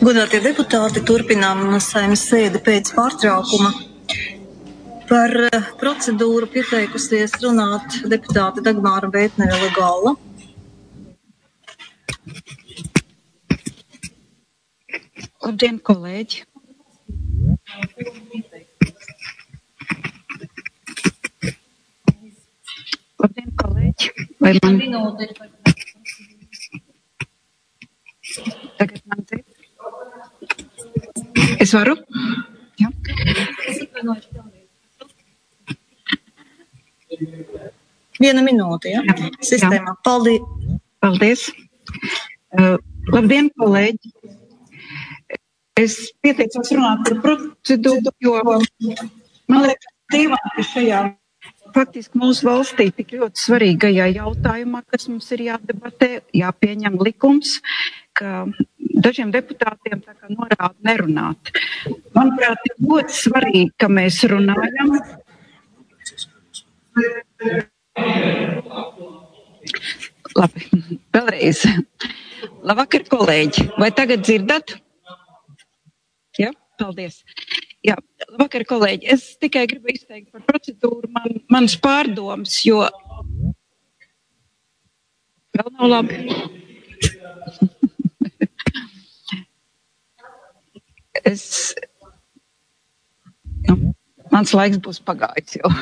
Godātie deputāti, turpinām Saeimas sēdi pēc pārtraukuma. Par procedūru pieteikusies runāt deputāte Dagmāra Bētnere-Legala. Labdien, kolēģi! Labdien, kolēģi! Vai man tagad man dzird? Es varu? Jā. Viena minūte, ja? Sistēmā. Paldies. Paldies. Labdien, kolēģi! Es pieteicos runāt par procedūru, jo man liekas, ka šajā faktiski mūsu valstī tik ļoti svarīgajā jautājumā, kas mums ir jādebatē, jāpieņem likums, ka dažiem deputātiem tā kā norāda nerunāt. Manuprāt, ir ļoti svarīgi, ka mēs runājam. Labi, vēlreiz. Labvakar, kolēģi. Vai tagad dzirdat? Jā, paldies. Jā, labvakar, kolēģi. Es tikai gribu izteikt par procedūru manas pārdomas, jo vēl nav labi. Mans laiks būs pagājis jau.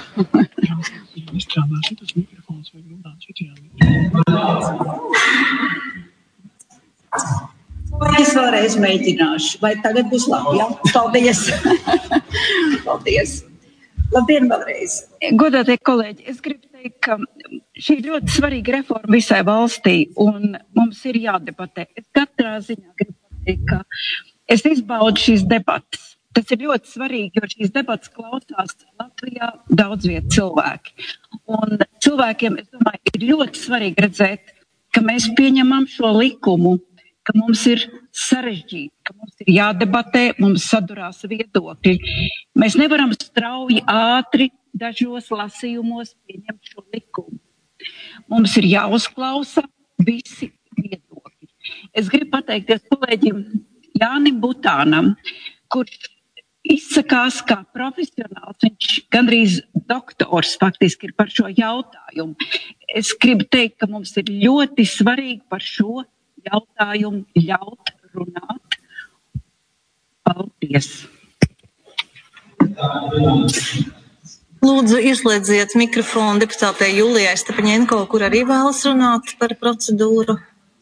Es vēlreiz mēģināšu. Vai tagad būs labi? Jā? Paldies. Paldies. Labdien vēlreiz. Godātie kolēģi, es gribu teikt, ka šī ir ļoti svarīga reforma visai valstī un mums ir jādebatē. Es katrā ziņā gribu pateikt, ka es izbaudu šīs debatas. Tas ir ļoti svarīgi, jo šīs debatas klausās Latvijā daudz vietu cilvēki. Un cilvēkiem, es domāju, ir ļoti svarīgi redzēt, ka mēs pieņemam šo likumu, ka mums ir sarežģīti, ka mums ir jādebatē, mums sadurās viedokļi. Mēs nevaram strauji, ātri, dažos lasījumos pieņemt šo likumu. Mums ir jāuzklausa visi viedokļi. Es gribu pateikties kolēģim Jānim Butānam, kurš izsakās kā profesionāls, viņš gandrīz doktors faktiski ir par šo jautājumu. Es gribu teikt, ka mums ir ļoti svarīgi par šo jautājumu ļaut runāt. Paldies! Lūdzu, ieslēdziet mikrofonu deputātei Julijai Stepaņenko, kur arī vēlas runāt par procedūru.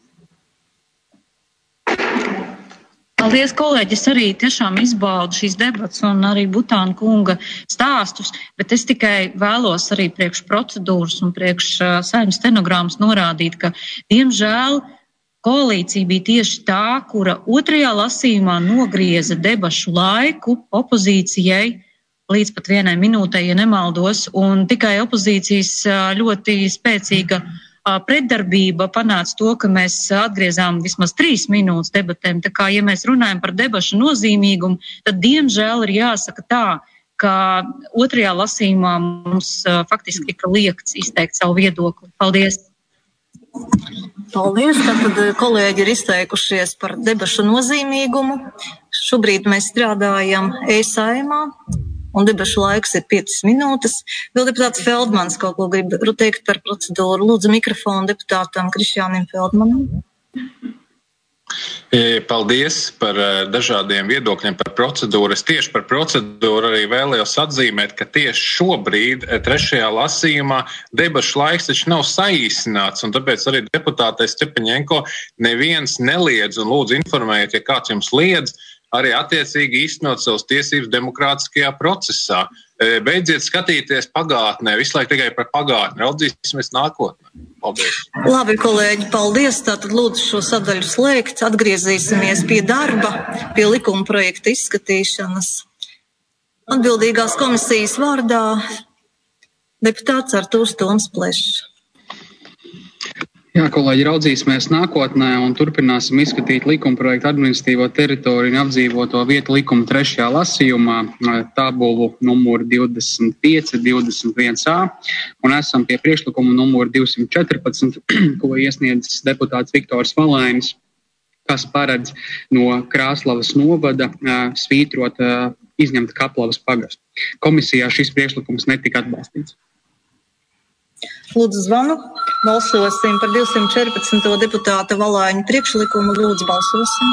Paldies, kolēģi! Es arī tiešām izbaudu šīs debatas un arī Butāna kunga stāstus, bet es tikai vēlos arī priekš procedūras un priekš Saeimas stenogrammas norādīt, ka, diemžēl, koalīcija bija tieši tā, kura otrajā lasījumā nogrieza debašu laiku opozīcijai līdz pat 1 minūtei, ja nemaldos, un tikai opozīcijas ļoti spēcīga pretdarbība panāca to, ka mēs atgriezām vismaz 3 minūtes debatēm. Tā kā, ja mēs runājam par debašu nozīmīgumu, tad diemžēl ir jāsaka tā, ka otrajā lasījumā mums faktiski tika liekts izteikt savu viedokli. Paldies! Paldies! Tātad kolēģi ir izteikušies par debašu nozīmīgumu. Šobrīd mēs strādājam e-Saeimā. Un debašu laiks ir 5 minūtes. Vēl deputāts Feldmans kaut ko grib teikt par procedūru. Lūdzu mikrofonu deputātam Krišjānim Feldmanam. Paldies par dažādiem viedokļiem par procedūru. Es tieši par procedūru arī vēlējos atzīmēt, ka tieši šobrīd 3. lasījumā debašu laiks taču nav saīsināts, un tāpēc arī deputātei Stepaņenko neviens neliedz un lūdzu informējiet, ja kāds jums liedz, arī attiecīgi īstenot savas tiesības demokrātiskajā procesā. Beidziet skatīties pagātnē, visu laiku tikai par pagātni, raudzīsimies nākotnē. Paldies. Labi, kolēģi, paldies. Tātad lūdzu šo sadaļu slēgt. Atgriezīsimies pie darba, pie likuma projekta izskatīšanas. Atbildīgās komisijas vārdā deputāts Artūrs Toms Plešs. Jā, kolēģi, raudzīsimies nākotnē un turpināsim izskatīt likumprojektu administratīvo teritoriju un apdzīvoto vietu likumu 3. lasījumā, tabulu numuru 25, 21a, un esam pie priekšlikumu numuru 214, ko iesniedz deputāts Viktors Valainis. kas paredz no Krāslavas novada svītrot izņemt Kaplavas pagastu. Komisijā šis priekšlikums netika atbalstīts. Lūdzu zvanu. Balsosim par 214. deputāta Valāņa priekšlikumu. Lūdzu balsosim.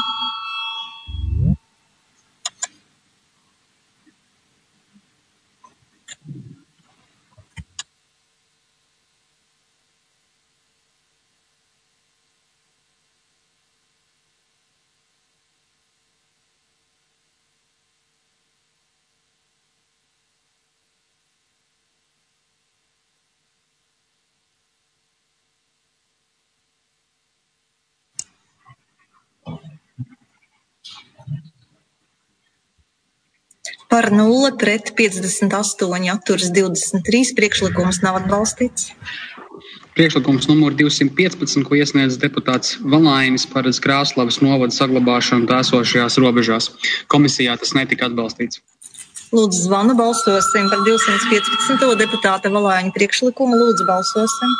Par 0 pret 58 atturas 23. Priekšlikums nav atbalstīts. Priekšlikums numur 215, ko iesniedz deputāts Valainis, paredz Krāslavas novada saglabāšanu tā esošajās robežās. Komisijā tas netika atbalstīts. Lūdzu zvanu. Balsosim par 215. deputāta Valāņa priekšlikumu. Lūdzu balsosim.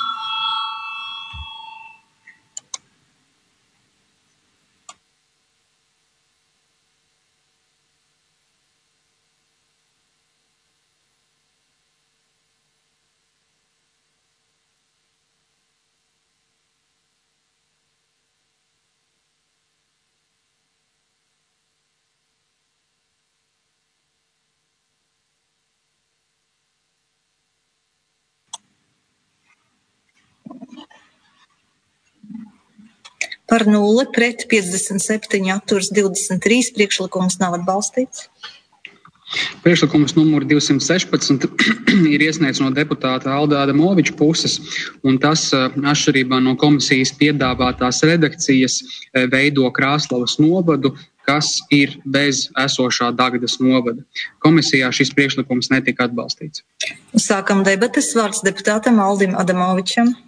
Par 0 pret 57 atturas 23. Priekšlikums nav atbalstīts. Priekšlikums numur 216 ir iesniegts no deputāta Alda Adamoviča puses, un tas atšķirībā no komisijas piedāvātās redakcijas veido Krāslavas novadu, kas ir bez esošā Dagdas novada. Komisijā šis priekšlikums netika atbalstīts. Sākam debates. Vārds deputātam Aldim Adamovičam.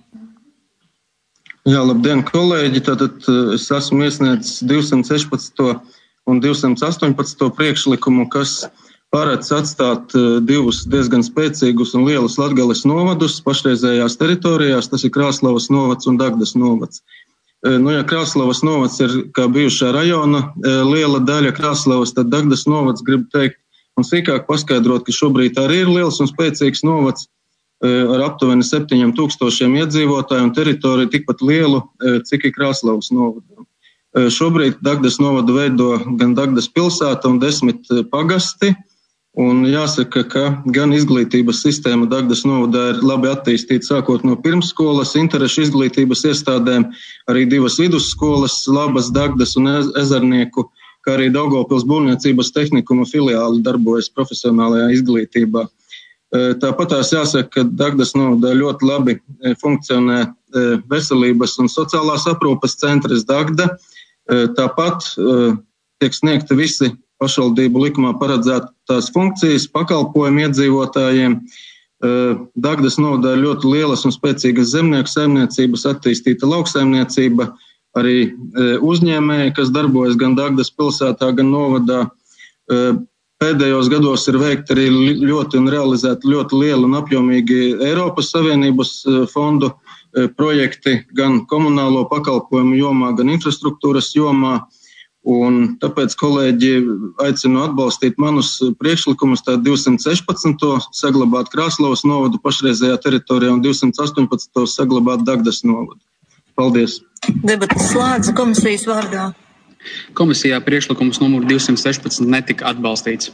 Jā, labdien, kolēģi! Tātad es esmu iesniedzis 216. un 218. priekšlikumu, kas paredz atstāt divus diezgan spēcīgus un lielus Latgales novadus pašreizējās teritorijās. Tas ir Krāslavas novads un Dagdas novads. Ja Krāslavas novads ir kā bijušā rajona liela daļa Krāslavas, tad Dagdas novads, gribu teikt, un sīkāk paskaidrot, ka šobrīd arī ir liels un spēcīgs novads ar aptuveni 7000 iedzīvotāju un teritoriju tikpat lielu, cik ir Krāslavas novadam. Šobrīd Dagdas novadu veido gan Dagdas pilsēta un 10 pagasti, un jāsaka, ka gan izglītības sistēma Dagdas novadā ir labi attīstīta, sākot no pirmsskolas, interešu izglītības iestādēm, arī 2 vidusskolas, Labas, Dagdas un Ezernieku, kā arī Daugavpils būvniecības tehnikuma filiāli darbojas profesionālajā izglītībā. Tāpat tās jāsaka, ka Dagdas novadā ļoti labi funkcionē veselības un sociālās aprūpes centrs Dagda. Tāpat tiek sniegti visi pašvaldību likumā paredzētās funkcijas, pakalpojumi iedzīvotājiem. Dagdas novadā ļoti lielas un spēcīgas zemnieku saimniecības, attīstīta lauksaimniecība, arī uzņēmēji, kas darbojas gan Dagdas pilsētā, gan novadā. Pēdējos gados ir veikti arī ļoti un realizēti ļoti lieli un apjomīgi Eiropas Savienības fondu projekti gan komunālo pakalpojumu jomā, gan infrastruktūras jomā. Un tāpēc, kolēģi, aicinu atbalstīt manus priekšlikumus, tā 216. saglabāt Krāslavas novadu pašreizējā teritorijā un 218. saglabāt Dagdas novadu. Paldies! Debates slēdz komisijas vārdā. Komisijā priekšlikums numur 216 netika atbalstīts.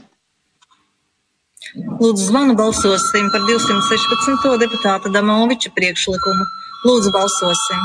Lūdzu zvanu. Balsosim par 216. deputāta Adamoviča priekšlikumu. Lūdzu balsosim.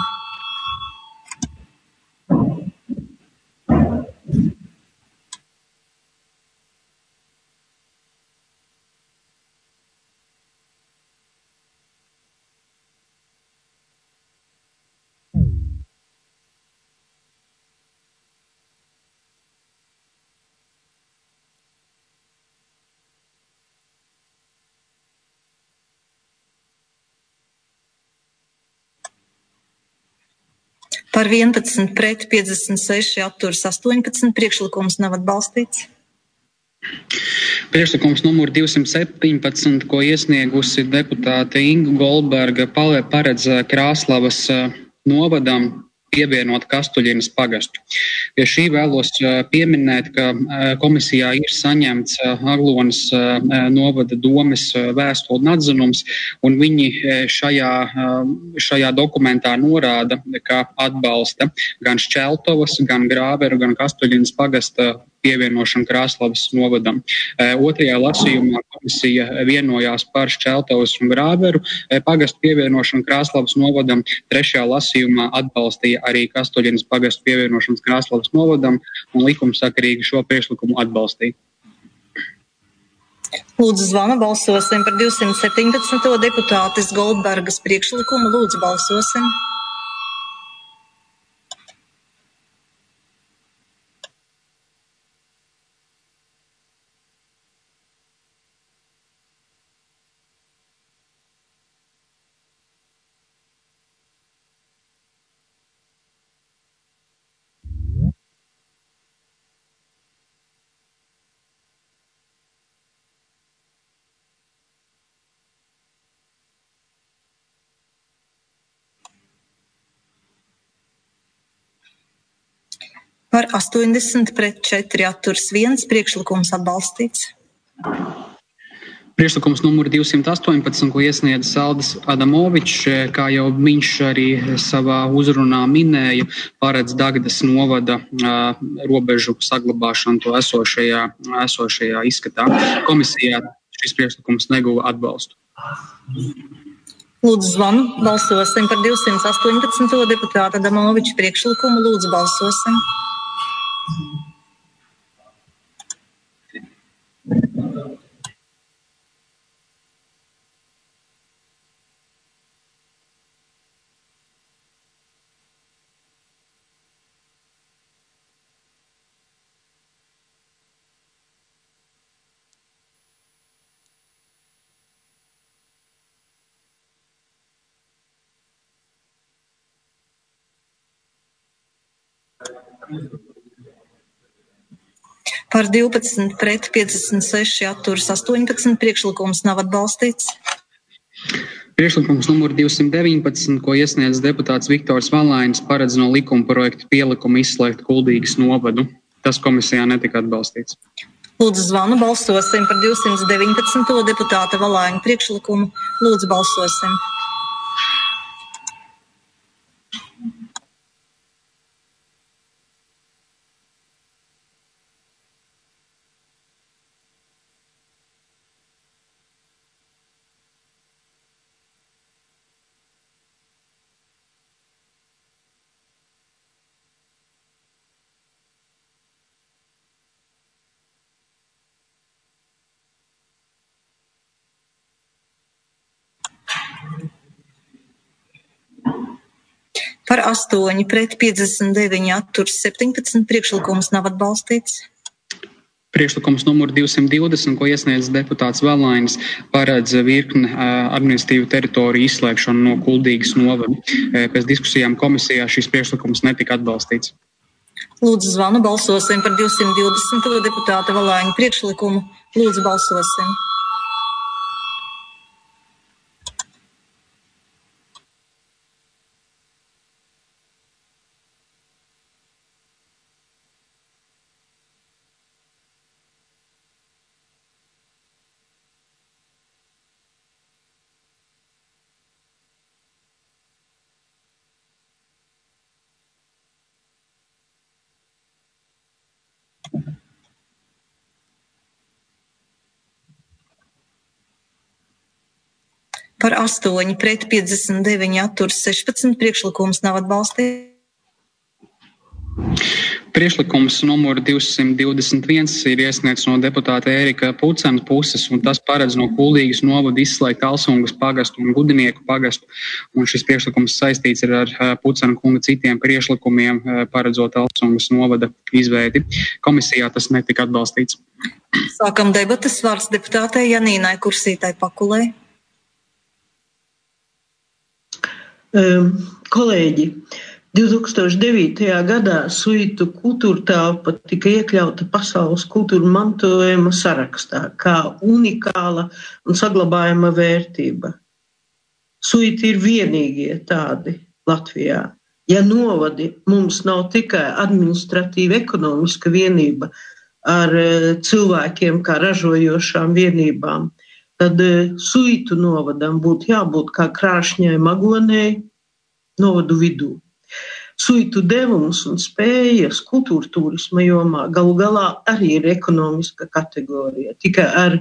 Par 11 pret 56 atturas 18. Priekšlikums nav atbalstīts. Priekšlikums numur 217, ko iesniegusi deputāte Inga Goldberga, paredz Krāslavas novadam pievienot Kastuļinas pagastu. Pie šī vēlos pieminēt, ka komisijā ir saņemts Aglonas novada domes vēstule un atzinums, un viņi šajā dokumentā norāda, ka atbalsta gan Šķeltovas, gan Grāveru, gan Kastuļinas pagasta pievienošanu Krāslavas novadam. Otrajā lasījumā komisija vienojās par Šķeltovas un Grāveru pagastu pievienošanu Krāslavas novadam. Trešajā lasījumā atbalstīja arī Kastuļinas pagastu pievienošanas Krāslavas novadam un likumsakarīgi šo priekšlikumu atbalstīja. Lūdzu zvanu, balsosim par 217. deputātes Goldbergas priekšlikumu. Lūdzu balsosim. Par 80 pret 4 atturs 1, priekšlikums atbalstīts. Priekšlikums numur 218, ko iesniedz Aldis Adamovičs, kā jau viņš arī savā uzrunā minēja, paredz Dagdas novada robežu saglabāšanu to esošajā izskatā. Komisijā šis priekšlikums neguva atbalstu. Lūdzu zvanu, balsosim par 218. deputāta Adamoviča priekšlikumu. Lūdzu balsosim. Par 12 pret 56 atturs 18, priekšlikums nav atbalstīts. Priekšlikums numur 219, ko iesniedz deputāts Viktors Valainis, paredz no likuma projekta pielikuma izslēgt Kuldīgas novadu. Tas komisijā netika atbalstīts. Lūdzu zvanu, balsosim par 219. deputāta Valaina priekšlikumu. Lūdzu balsosim. Par 8 pret 59 atturs 17, priekšlikums nav atbalstīts. Priekšlikums numur 220, ko iesniedz deputāts Valainis, paredz virkni administratīvu teritoriju izslēgšanu no Kuldīgas novada. Pēc diskusijām komisijā šis priekšlikums netika atbalstīts. Lūdzu zvanu, balsosim par 220. deputāta Valaina priekšlikumu. Lūdzu balsosim. Par 8 pret 59 atturs 16, priekšlikums nav atbalstīts. Priekšlikums numur 221 ir iesniegts no deputāta Ērika Pucena puses, un tas paredz no Kuldīgas novada izslēgt Alsungas pagastu un Gudinieku pagastu. Un šis priekšlikums saistīts ar Pucena kunga citiem priekšlikumiem, paredzot Alsungas novada izveidi. Komisijā tas netika atbalstīts. Sākam debatas, vārds deputātei Janīnai Kursītai Pakulei. Kolēģi, 2009. gadā Suitu kultūra telpa tika iekļauta pasaules kultūra mantojuma sarakstā kā unikāla un saglabājama vērtība. Suiti ir vienīgie tādi Latvijā. ja novadi mums nav tikai administratīva ekonomiska vienība ar cilvēkiem kā ražojošām vienībām, tad Suitu novadam būtu jābūt kā Krāšņai Magonei novadu vidū. Suitu devums un spējas kultūra turisma jomā galu galā arī ir ekonomiska kategorija, tikai ar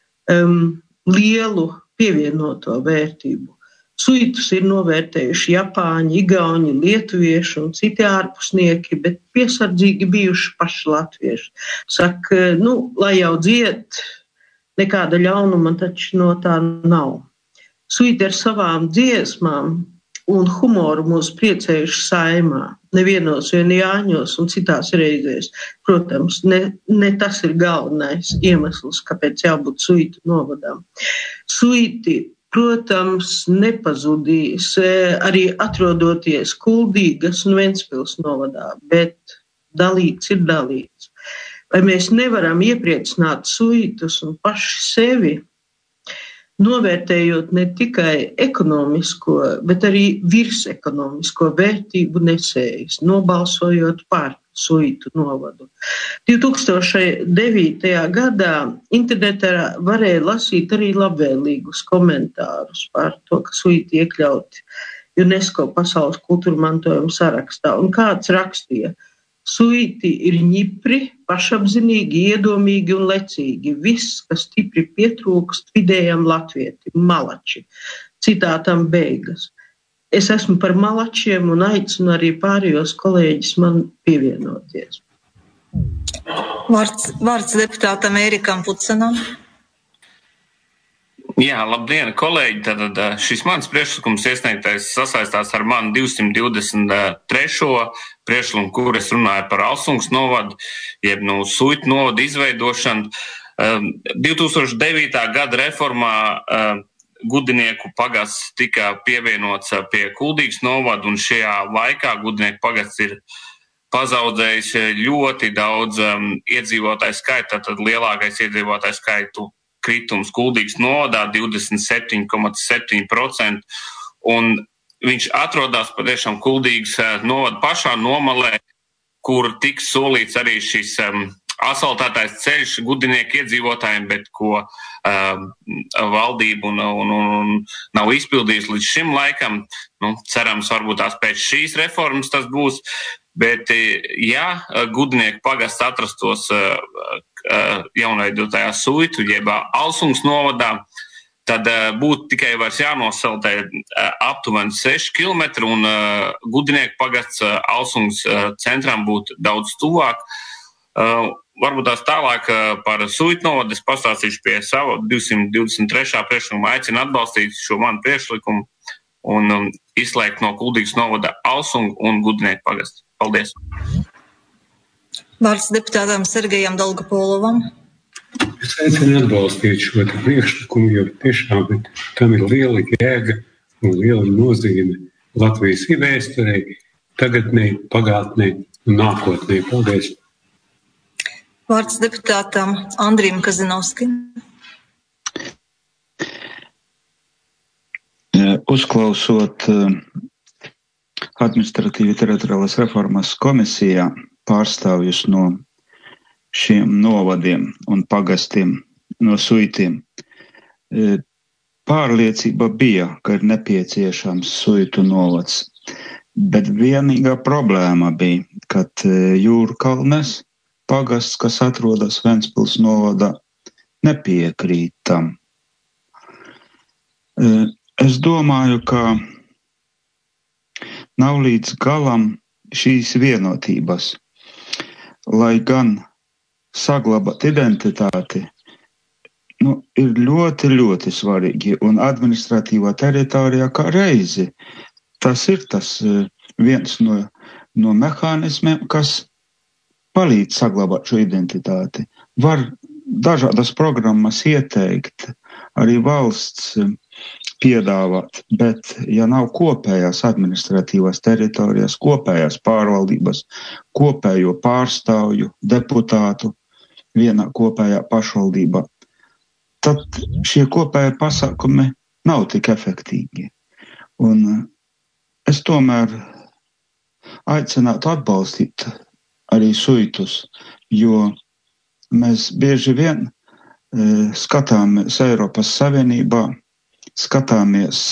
lielu pievienoto vērtību. Suitus ir novērtējuši Japāņi, Igauņi, Lietuvieši un citi ārpusnieki, bet piesardzīgi bijuši paši latvieši. Saka, lai jau dzied, nekāda ļaunuma taču no tā nav. Suiti ar savām dziesmām un humoru mūs priecējuši Saeimā, nevienos vien Jāņos un citās reizēs. Protams, ne tas ir galvenais iemesls, kāpēc jābūt Suitu novadām. Suiti, protams, nepazudīs arī atrodoties Kuldīgas un Ventspils novadā, bet dalīts ir dalīts. Vai mēs nevaram iepriecināt Suitus un paši sevi, novērtējot ne tikai ekonomisko, bet arī virsekonomisko vērtību nesējus, nobalsojot par Suitu novadu. 2009. gadā internetā varēja lasīt arī labvēlīgus komentārus par to, ka Suiti iekļauti UNESCO pasaules kultūra mantojuma sarakstā. Un kāds rakstīja: Suiti ir ņipri, pašapzinīgi, iedomīgi un lecīgi. Viss, kas stipri pietrūkst vidējam latvietim, malači. Citātam beigas. Es esmu par malačiem un aicinu arī pārējos kolēģis man pievienoties. Vārds deputātam Ērikam Putsenam. Jā, labdien, kolēģi. Tad šis mans priekšlikums iesniegtais sasaistās ar manu 223. priekšlikumu, kur es runāju par Alsungas novadu, jeb Suitu novadu izveidošanu. 2009. gada reformā Gudinieku pagasts tika pievienots pie Kuldīgas novada, un šajā laikā Gudinieku pagasts ir pazaudzējis ļoti daudz iedzīvotāju skaitu, tad lielākais iedzīvotāju skaitu kritums Kuldīgas novadā 27,7%, un viņš atrodas patiešām Kuldīgas novada pašā nomalē, kur tiks solīts arī šis asfaltētais ceļš Gudinieku iedzīvotājiem, bet ko valdība nav izpildījusi līdz šim laikam. Cerams, varbūt tās pēc šīs reformas tas būs, bet ja Gudinieku pagasts atrastos jaunveidotajā Suitu, jeb Alsungas novadā, tad būtu tikai vairs jānoseltē aptuveni 6 km, un Gudinieku pagasts Alsungas centram būtu daudz tuvāk. Varbūt tās tālāk par Suitu novadu es pastāstīšu pie sava 223. priekšlikuma. Aicinu atbalstīt šo manu priekšlikumu un izslēgt no Kuldīgas novada Alsungu un Gudinieku pagastu. Paldies! Vārds deputātam Sergejam Dolgopolovam. Es aicinu atbalstīt šo priekšlikumu, jo tiešām tam ir liela jēga un liela nozīme Latvijas vēsturei, tagadnē, pagātnē un nākotnē. Paldies! Vārds deputātam Andrim Kazinovskim. Uzklausot administratīvi teritoriālās reformas komisijā pārstāvjus no šiem novadiem un pagastiem, no Suitiem, pārliecība bija, ka ir nepieciešams Suitu novads, bet vienīgā problēma bija, kad Jūrkalnes pagasts, kas atrodas Ventspils novadā, nepiekrīt tam. Es domāju, ka nav līdz galam šīs vienotības, lai gan saglabāt identitāti, ir ļoti, ļoti svarīgi, un administratīvā teritorijā kā reizi. Tas ir tas viens no mehānismiem, kas palīdz saglabāt šo identitāti. Var dažādas programmas ieteikt, arī valsts piedāvāt, bet ja nav kopējās administratīvās teritorijas, kopējās pārvaldības, kopējo pārstāvju, deputātu, vienā kopējā pašvaldībā, tad šie kopējie pasākumi nav tik efektīgi. Un es tomēr aicinātu atbalstīt arī suitus, jo mēs bieži vien skatāmies Eiropas Savienībā, skatāmies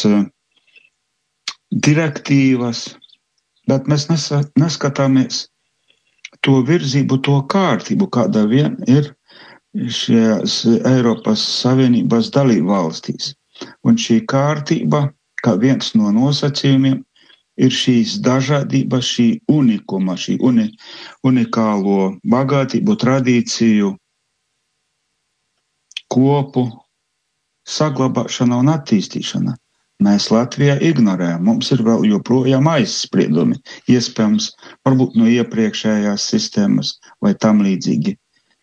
direktīvas, bet mēs neskatāmies to virzību, to kārtību, kāda vien ir šajās Eiropas Savienības dalībvalstīs. Un šī kārtība, kā viens no nosacījumiem, ir šīs dažādības, šī unikuma, šī unikālo bagātību, tradīciju, kopu saglabāšana un attīstīšana. Mēs Latvijā ignorējam, mums ir vēl joprojām aizspriedumi, iespējams, varbūt no iepriekšējās sistēmas vai tam līdzīgi.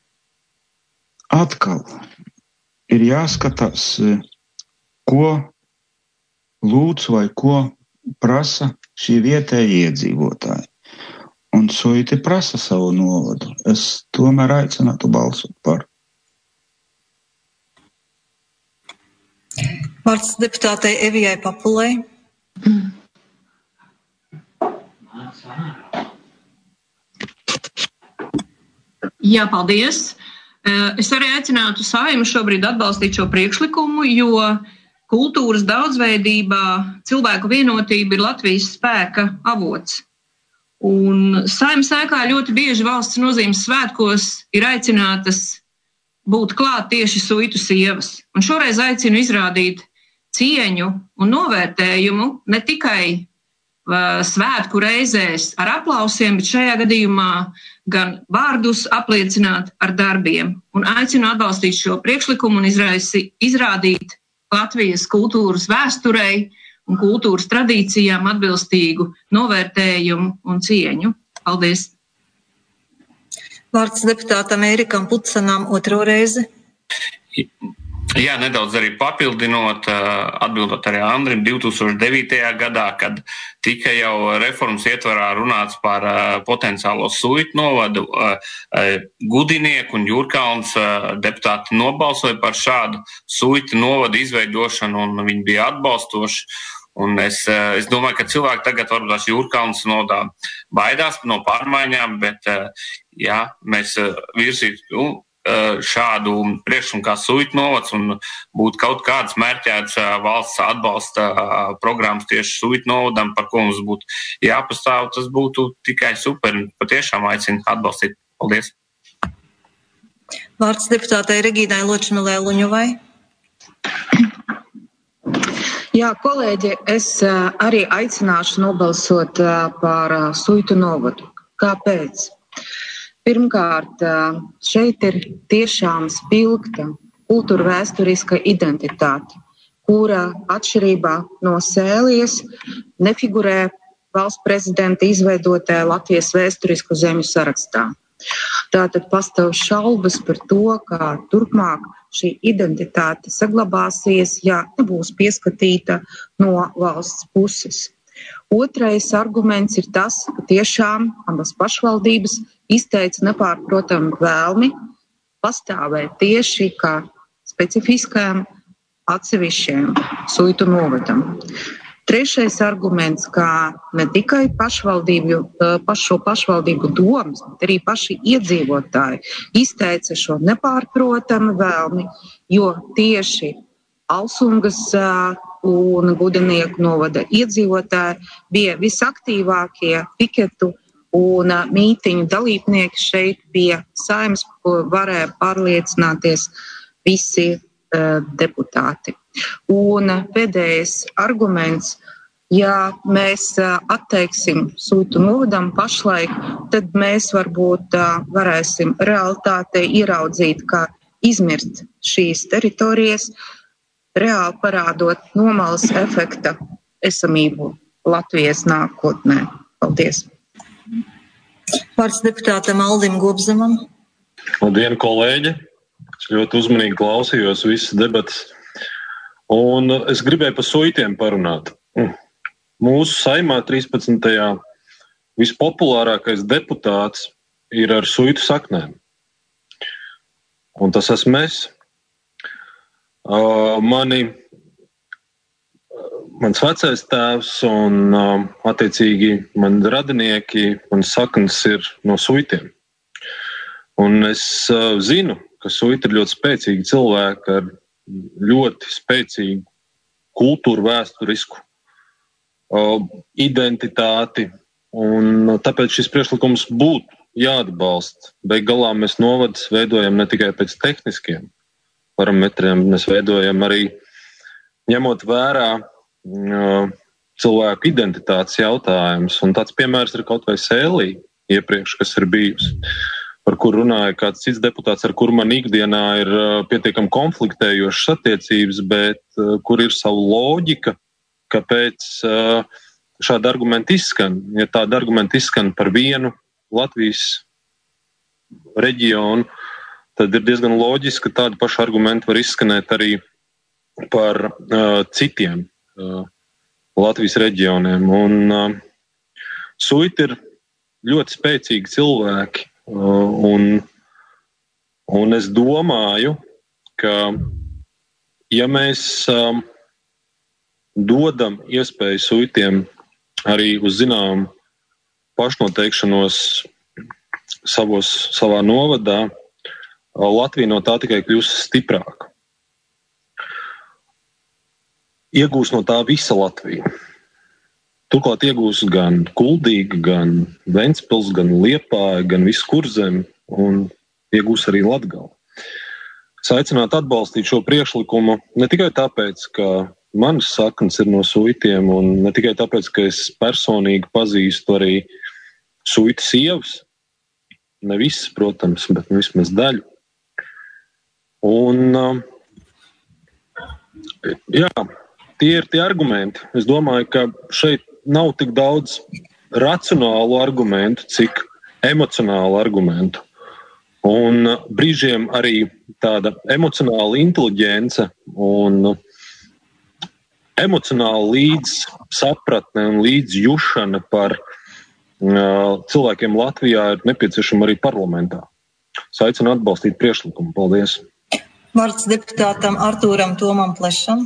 Atkal ir jāskatās, ko lūdz vai ko prasa šī vietēji iedzīvotāji. Un suiti prasa savu novadu. Es tomēr aicinātu balsot par. Vārds deputātei Evijai Papulei. Jā, paldies. Es arī aicinātu Saeimu šobrīd atbalstīt šo priekšlikumu, jo kultūras daudzveidībā cilvēku vienotība ir Latvijas spēka avots. Un Saeimas ēkā ļoti bieži valsts nozīmes svētkos ir aicinātas būt klāt tieši suitu sievas. Un šoreiz aicinu izrādīt cieņu un novērtējumu ne tikai svētku reizēs ar aplausiem, bet šajā gadījumā gan vārdus apliecināt ar darbiem. Un aicinu atbalstīt šo priekšlikumu un izrādīt Latvijas kultūras vēsturei un kultūras tradīcijām atbilstīgu novērtējumu un cieņu. Paldies! Vārds deputātam Ērikam Putsanam otro reizi. Jā, nedaudz arī papildinot, atbildot arī Andrim, 2009. gadā, kad tika jau reformas ietvarā runāts par potenciālo suitu novadu, Gudinieku un Jūrkalns deputāti nobalsoja par šādu suitu novadu izveidošanu, un viņi bija atbalstoši. Un es domāju, ka cilvēki tagad varbūt tās Jūrkalns nodā baidās no pārmaiņām, bet jā, mēs virzītu šādu priekšlikumu kā suitu novads un būtu kaut kāds mērķēts valsts atbalsta programmas tieši suitu novadam, par ko mums būtu jāpastāv, tas būtu tikai super. Patiešām aicinu atbalstīt. Paldies. Vārds deputātei Regīnai Ločmelē Luņovai. Jā, kolēģi, es arī aicināšu nobalsot par suitu novadu. Kāpēc? Pirmkārt, šeit ir tiešām spilgta kultūra vēsturiska identitāte, kura atšķirībā no Sēlijas nefigurē valsts prezidenta izveidotajā Latvijas vēsturisku zemju sarakstā. Tātad pastāv šaubas par to, kā turpmāk šī identitāte saglabāsies, ja nebūs pieskatīta no valsts puses. Otrais arguments ir tas, ka tiešām abas pašvaldības izteica nepārprotamu vēlmi pastāvēt tieši kā specifiskajam atsevišķiem suitu novadam. Trešais arguments, kā ne tikai pašu pašvaldību domas, bet arī paši iedzīvotāji izteica šo nepārprotamu vēlmi, jo tieši Alsungas un Gudinieku novada iedzīvotāji bija visaktīvākie piketu un mītiņu dalībnieki šeit pie Saeimas, ko varēja pārliecināties visi deputāti. Un pēdējais arguments, ja mēs atteiksim suitu novadam pašlaik, tad mēs varbūt varēsim realitātei ieraudzīt, kā izmirst šīs teritorijas, reāli parādot nomalas efekta esamību Latvijas nākotnē. Paldies! Vārds deputātam Aldim Gobzemam. Labdien, kolēģi! Es ļoti uzmanīgi klausījos visas debatas. Un es gribēju par suitiem parunāt. Mūsu Saeimā 13. vispopulārākais deputāts ir ar suitu saknēm. Un tas esmu es. mans vecais tēvs un attiecīgi mani radinieki, mans saknes ir no Suitiem. Un es zinu, ka Suiti ir ļoti spēcīgi cilvēki ar ļoti spēcīgu kultūru vēsturisku identitāti, un tāpēc šis priekšlikums būtu jāatbalsta. Beig galā mēs novadus veidojam ne tikai pēc tehniskiem parametriem, mēs veidojam arī ņemot vērā cilvēku identitātes jautājumus. Un tāds piemērs ir kaut vai Sēlī iepriekš, kas ir bijusi, par kur runāja kāds cits deputāts, ar kuru man ikdienā ir pietiekami konfliktējošas attiecības, bet kur ir savu loģika, kāpēc šādi argumenti izskan. Ja tādi argumenti izskan par vienu Latvijas reģionu, tad ir diezgan loģiski, ka tādi paši argumenti var izskanēt arī par citiem Latvijas reģioniem. Un Suiti ir ļoti spēcīgi cilvēki, un es domāju, ka ja mēs dodam iespēju Suitiem arī uz zinām pašnoteikšanos savā novadā, Latvija no tā tikai kļūs stiprāka. Iegūs no tā visa Latvija. Turklāt iegūs gan Kuldīga, gan Ventspils, gan Liepāja, gan visu Kurzemi, un iegūs arī Latgala. Es aicinātu atbalstīt šo priekšlikumu ne tikai tāpēc, ka manas saknes ir no Suitiem, un ne tikai tāpēc, ka es personīgi pazīstu arī Suitu sievas, ne visas, protams, bet vismaz daļu. Un jā, tie ir tie argumenti. Es domāju, ka šeit nav tik daudz racionālu argumentu, cik emocionālu argumentu. Un brīžiem arī tāda emocionāla inteliģence un emocionāla līdzsapratne un līdzjušana par cilvēkiem Latvijā ir nepieciešama arī parlamentā. Es aicinu atbalstīt priekšlikumu. Paldies! Vārds deputātam Artūram Tomam Plešam.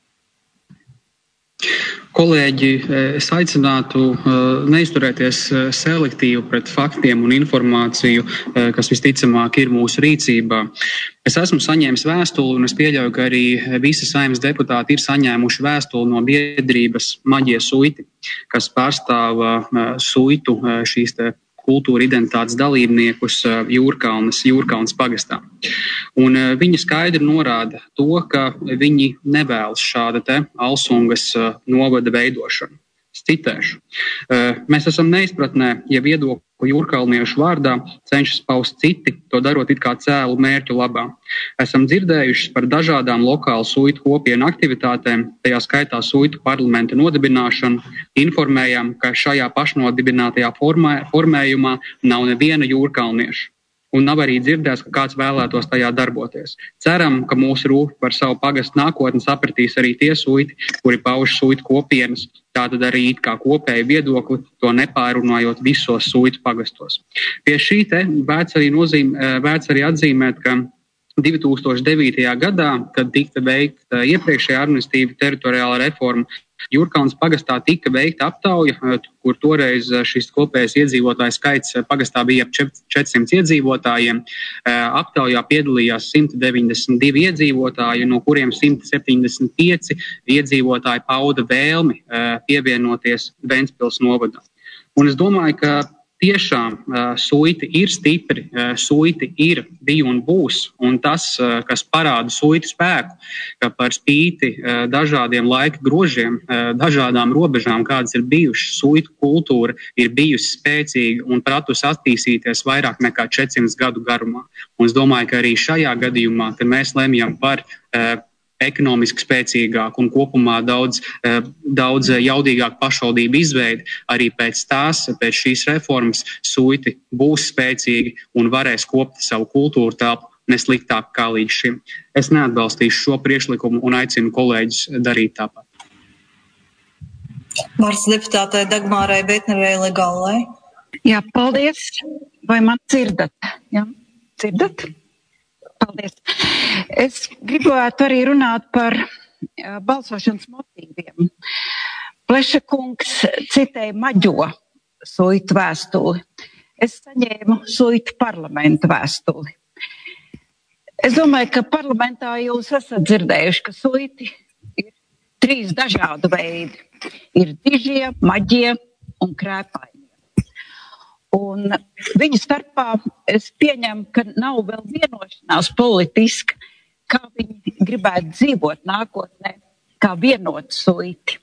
Kolēģi, es aicinātu neizturēties selektīvi pret faktiem un informāciju, kas visticamāk ir mūsu rīcībā. Es esmu saņēmis vēstuli, un es pieļauju, ka arī visi Saeimas deputāti ir saņēmuši vēstuli no biedrības Maģie Suiti, kas pārstāv Suitu šīs kultūra identitātes dalībniekus Jūrkalnas pagastā. Un viņi skaidri norāda to, ka viņi nevēlas šāda Alsungas novada veidošanu. Es citēšu. Mēs esam neizpratnē, ja viedokli jūrkalniešu vārdā cenšas paust citi, to darot it kā cēlu mērķu labā. Esam dzirdējuši par dažādām lokālu Suitu kopienu aktivitātēm, tajā skaitā Suitu parlamenta nodibināšanu, informējam, ka šajā pašnodibinātajā formējumā nav neviena jūrkalnieša. Un nav arī dzirdēts, ka kāds vēlētos tajā darboties. Ceram, ka mūsu rūpi par savu pagastu nākotni sapratīs arī tie Suiti, kuri pauž Suitu kopienas, tātad arī it kā kopēju viedokli, to nepārunājot visos Suitu pagastos. Pie šī vērts arī atzīmēt, ka 2009. gadā, kad tika veikta iepriekšējā administratīva teritoriāla reforma, Jūrkalnas pagastā tika veikta aptauja, kur toreiz šis kopējais iedzīvotāju skaits pagastā bija ap 400 iedzīvotājiem. Aptaujā piedalījās 192 iedzīvotāji, no kuriem 175 iedzīvotāji pauda vēlmi pievienoties Ventspils novadam. Un es domāju, ka tiešām Suiti ir stipri, Suiti ir, bija un būs, un tas, kas parāda Suitu spēku, ka par spīti dažādiem laika grožiem, dažādām robežām, kādas ir bijušas, Suitu kultūra ir bijusi spēcīga un pratusi attīstīties vairāk nekā 400 gadu garumā. Un es domāju, ka arī šajā gadījumā, kad mēs lemjam par ekonomiski spēcīgāk un kopumā daudz jaudīgāk pašvaldību izveidi, arī pēc šīs reformas Suiti būs spēcīgi un varēs kopt savu kultūru telpu nesliktāk kā līdz šim. Es neatbalstīšu šo priekšlikumu un aicinu kolēģus darīt tāpat. Vārds deputātai Dagmārai Betnerei Legallai. Jā, paldies. Vai man dzirdat? Jā, dzirdat? Paldies. Es gribētu arī runāt par balsošanas motīviem. Pleša kungs citēja Maģo suitu vēstuli. Es saņēmu suitu parlamentu vēstuli. Es domāju, ka parlamentā jūs esat dzirdējuši, ka suiti ir 3 dažādu veidi. Ir dižie, maģie un krēpainie. Un viņu starpā es pieņemu, ka nav vēl vienošanās politiska, kā viņi gribētu dzīvot nākotnē, kā vienot suiti.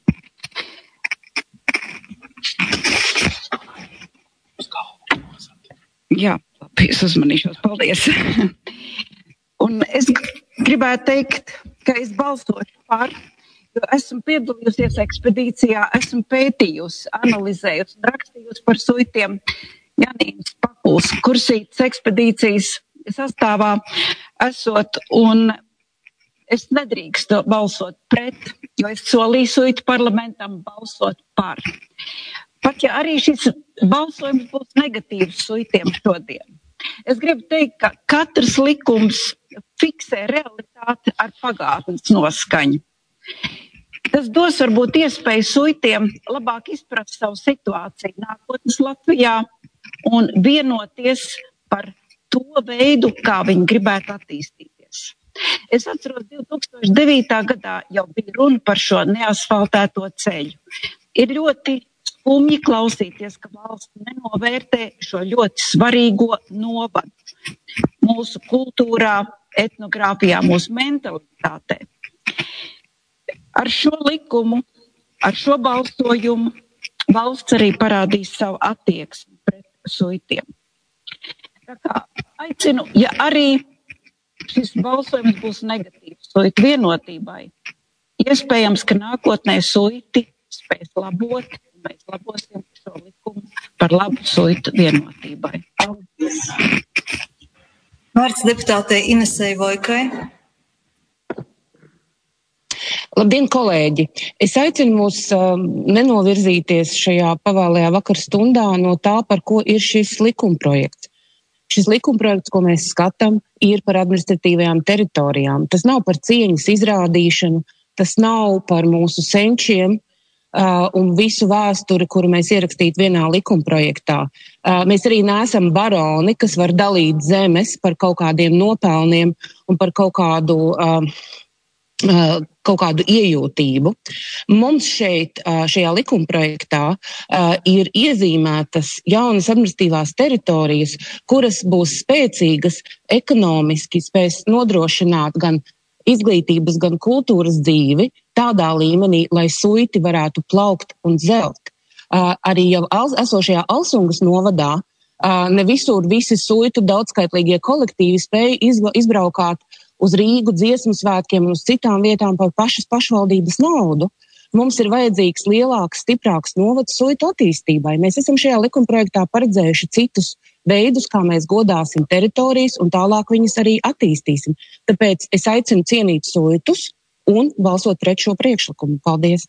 Jā, labi, es uzmanīšos. Paldies. Un es gribētu teikt, ka es balsošu par, jo esmu piedalījusies ekspedīcijā, esmu pētījusi, analizējusi un rakstījusi par suitiem Janīnas Pakuls kursītas ekspedīcijas sastāvā esot, un es nedrīkstu balsot pret, jo es solīju suitu parlamentam balsot par. Pat ja arī šis balsojums būs negatīvs suitiem šodien. Es gribu teikt, ka katrs likums fiksē realitāti ar pagātnes noskaņu. Tas dos varbūt iespēju suitiem labāk izprast savu situāciju nākotnes Latvijā un vienoties par to veidu, kā viņi gribētu attīstīties. Es atceros, 2009. gadā jau bija runa par šo neasfaltēto ceļu. Ir ļoti skumji klausīties, ka valsts nenovērtē šo ļoti svarīgo novadu mūsu kultūrā, etnogrāfijā, mūsu mentalitātē. Ar šo likumu, ar šo balsojumu valsts arī parādīs savu attieksmi pret suitiem. Tā kā aicinu, ja arī šis balsojums būs negatīvs suitu vienotībai, iespējams, ka nākotnē suiti spēs labot, un mēs labosim šo likumu par labu suitu vienotībai. Vārds deputātei Inesei Vojkai. Labdien, kolēģi! Es aicinu mūs nenovirzīties šajā pavēlajā vakarstundā no tā, par ko ir šis likumprojekts. Šis likumprojekts, ko mēs skatām, ir par administratīvajām teritorijām. Tas nav par cieņas izrādīšanu, tas nav par mūsu senčiem un visu vēsturi, kuru mēs ierakstītu vienā likumprojektā. Mēs arī neesam baroni, kas var dalīt zemes par kaut kādiem nopelniem un par kaut kādu iejūtību. Mums šeit, šajā likumprojektā, ir iezīmētas jaunas administratīvās teritorijas, kuras būs spēcīgas ekonomiski, spēs nodrošināt gan izglītības, gan kultūras dzīvi tādā līmenī, lai suiti varētu plaukt un zelt. Arī jau esošajā Alsungas novadā ne visur visi suitu daudzskaitlīgie kolektīvi spēja izbraukāt uz Rīgu dziesmu svētkiem un uz citām vietām par pašas pašvaldības naudu. Mums ir vajadzīgs lielāks, stiprāks novads suitu attīstībai. Mēs esam šajā likumprojektā paredzējuši citus veidus, kā mēs godāsim teritorijas un tālāk viņas arī attīstīsim. Tāpēc es aicinu cienīt suitus un balsot pret šo priekšlikumu. Paldies!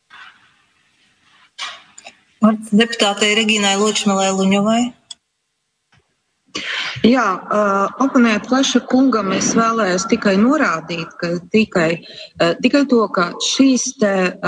Vārds deputātei Regīnai Ločmelē Luņovai. Jā, oponēt Pleša kungam es vēlējos tikai norādīt, ka tikai to, ka šīs te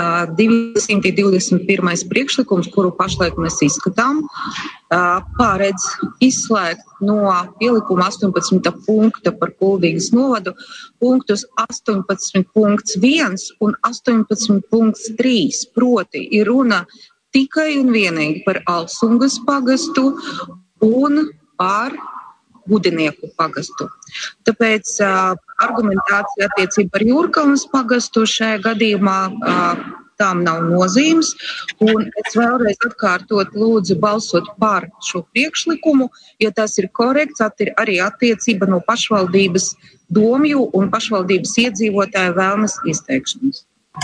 221. priekšlikums, kuru pašlaik mēs izskatām, pāredz izslēgt no pielikuma 18. punkta par Kuldīgas novadu punktus 18.1 un 18.3. Proti ir runa tikai un vienīgi par Alsungas pagastu un par Gudinieku pagastu. Tāpēc argumentācija attiecība par Jūrkalnas pagastu šajā gadījumā tām nav nozīmes. Un es vēlreiz atkārtot lūdzu balsot par šo priekšlikumu, jo tas ir korekts arī attiecība no pašvaldības domju un pašvaldības iedzīvotāju vēlmes izteikšanas.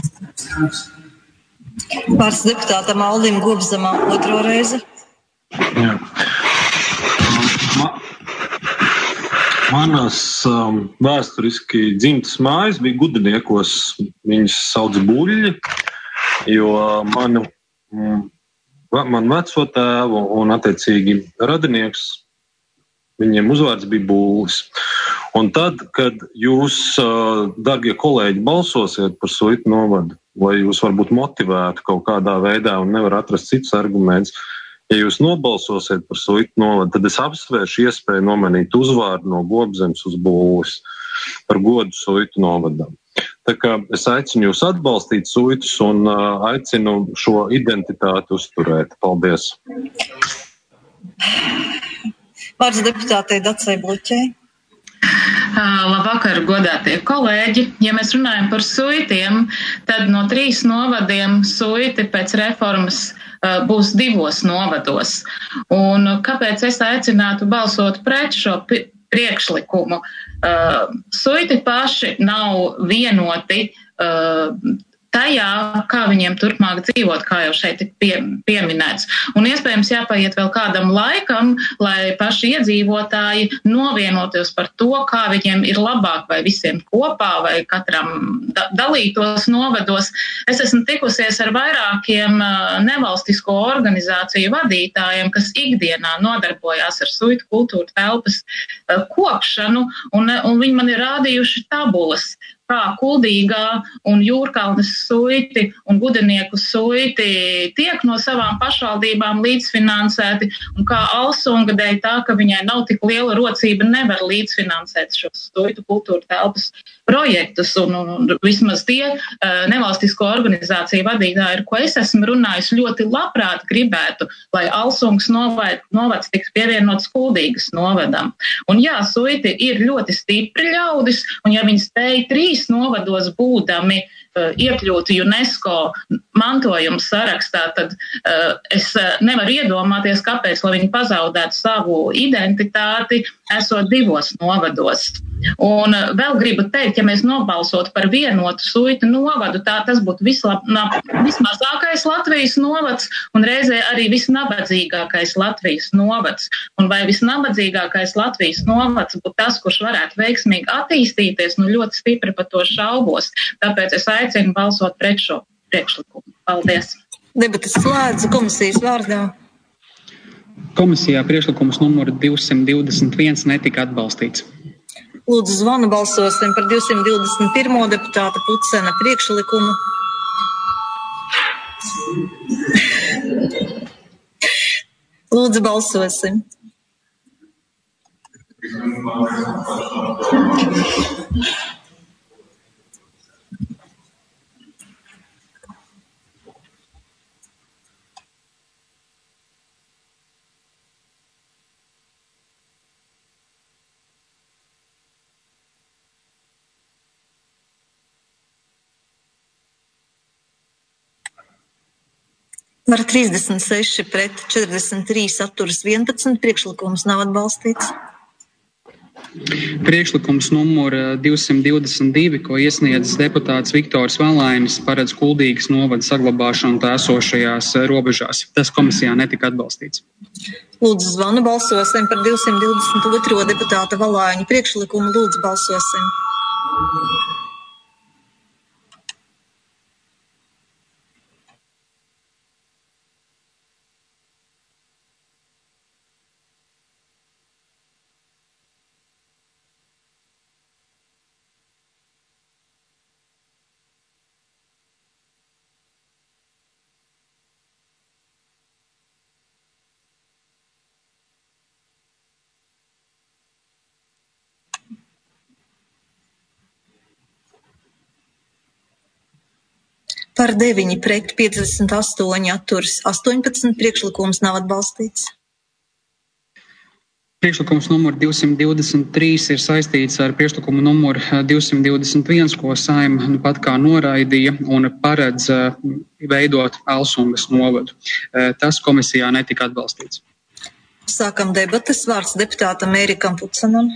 Vārds deputātam Aldim Gobzemam otro reizi. Jā. Manas vēsturiski dzimtas mājas bija Gudiniekos, viņas sauc Buļļi, jo man veco tēvu un attiecīgi radinieks, viņiem uzvārds bija Būlis. Un tad, kad jūs, dargie kolēģi, balsosiet par Suitu novadu, vai jūs varbūt motivētu kaut kādā veidā un nevar atrast citus argumentus, ja jūs nobalsosiet par Suitu novadu, tad es apsvēršu iespēju nomainīt uzvārdu no Gobzemes uz Būles par godu Suitu novadam. Tā kā es aicinu jūs atbalstīt Suitus un aicinu šo identitāti uzturēt. Paldies! Vārds deputātei Dacei Bluķei. Labvakar, godātie kolēģi. Ja mēs runājam par Suitiem, tad no 3 novadiem Suiti pēc reformas būs 2 novados. Un kāpēc es aicinātu balsot pret šo priekšlikumu? Suiti paši nav vienoti tajā, kā viņiem turpmāk dzīvot, kā jau šeit ir pieminēts. Un iespējams jāpaiet vēl kādam laikam, lai paši iedzīvotāji novienotos par to, kā viņiem ir labāk, vai visiem kopā, vai katram dalītos novados. Es esmu tikusies ar vairākiem nevalstisko organizāciju vadītājiem, kas ikdienā nodarbojās ar Suitu kultūra telpas kopšanu, un viņi man ir rādījuši tabulas, kā Kuldīgā un Jūrkalnes Suiti un Gudenieku Suiti tiek no savām pašvaldībām līdzfinansēti, un kā Alsunga dēļ tā, ka viņai nav tik liela rocība, nevar līdzfinansēt šos Suitu kultūra telpas projektus, un vismaz tie nevalstisko organizāciju vadītāji, ar ko es esmu runājis, ļoti labprāt gribētu, lai Alsungas novads tiks pievienots Kuldīgas novadam. Un jā, Suiti ir ļoti stipri ļaudis, un ja viņi spēj 3 novados būdami iekļūt UNESCO mantojuma sarakstā, tad es nevaru iedomāties, kāpēc, lai viņi pazaudētu savu identitāti, esot 2 novados. Un vēl gribu teikt, ja mēs nobalsotu par vienotu Suitu novadu, tas būtu vismazākais Latvijas novads un reizē arī visnabadzīgākais Latvijas novads. Un vai visnabadzīgākais Latvijas novads būtu tas, kurš varētu veiksmīgi attīstīties, ļoti stipri par to šaubos. Tāpēc es aicinu balsot pret šo priekšlikumu. Paldies! Debates slēdza komisijas vārdā. Komisijā priekšlikums numuru 221 netika atbalstīts. Lūdzu, zvanu balsosim par 221. deputāta Pucena priekšlikumu. Lūdzu, balsosim. Par 36 pret 43 atturas 11 priekšlikums nav atbalstīts. Priekšlikums numur 222, ko iesniedz deputāts Viktors Valainis, paredz Kuldīgas novada saglabāšanu tā esošajās robežās. Tas komisijā netika atbalstīts. Lūdzu, zvanu balsosim par 222. deputāta Valaiņa priekšlikumu. Lūdzu, balsosim. Par 9 pret 58 atturas 18 priekšlikums nav atbalstīts. Priekšlikums numur 223 ir saistīts ar priekšlikumu numur 221, ko Saeima pat kā noraidīja un paredz veidot Alsungas novadu. Tas komisijā netika atbalstīts. Sākam debates. Vārds deputātam Ērikam Pucenam.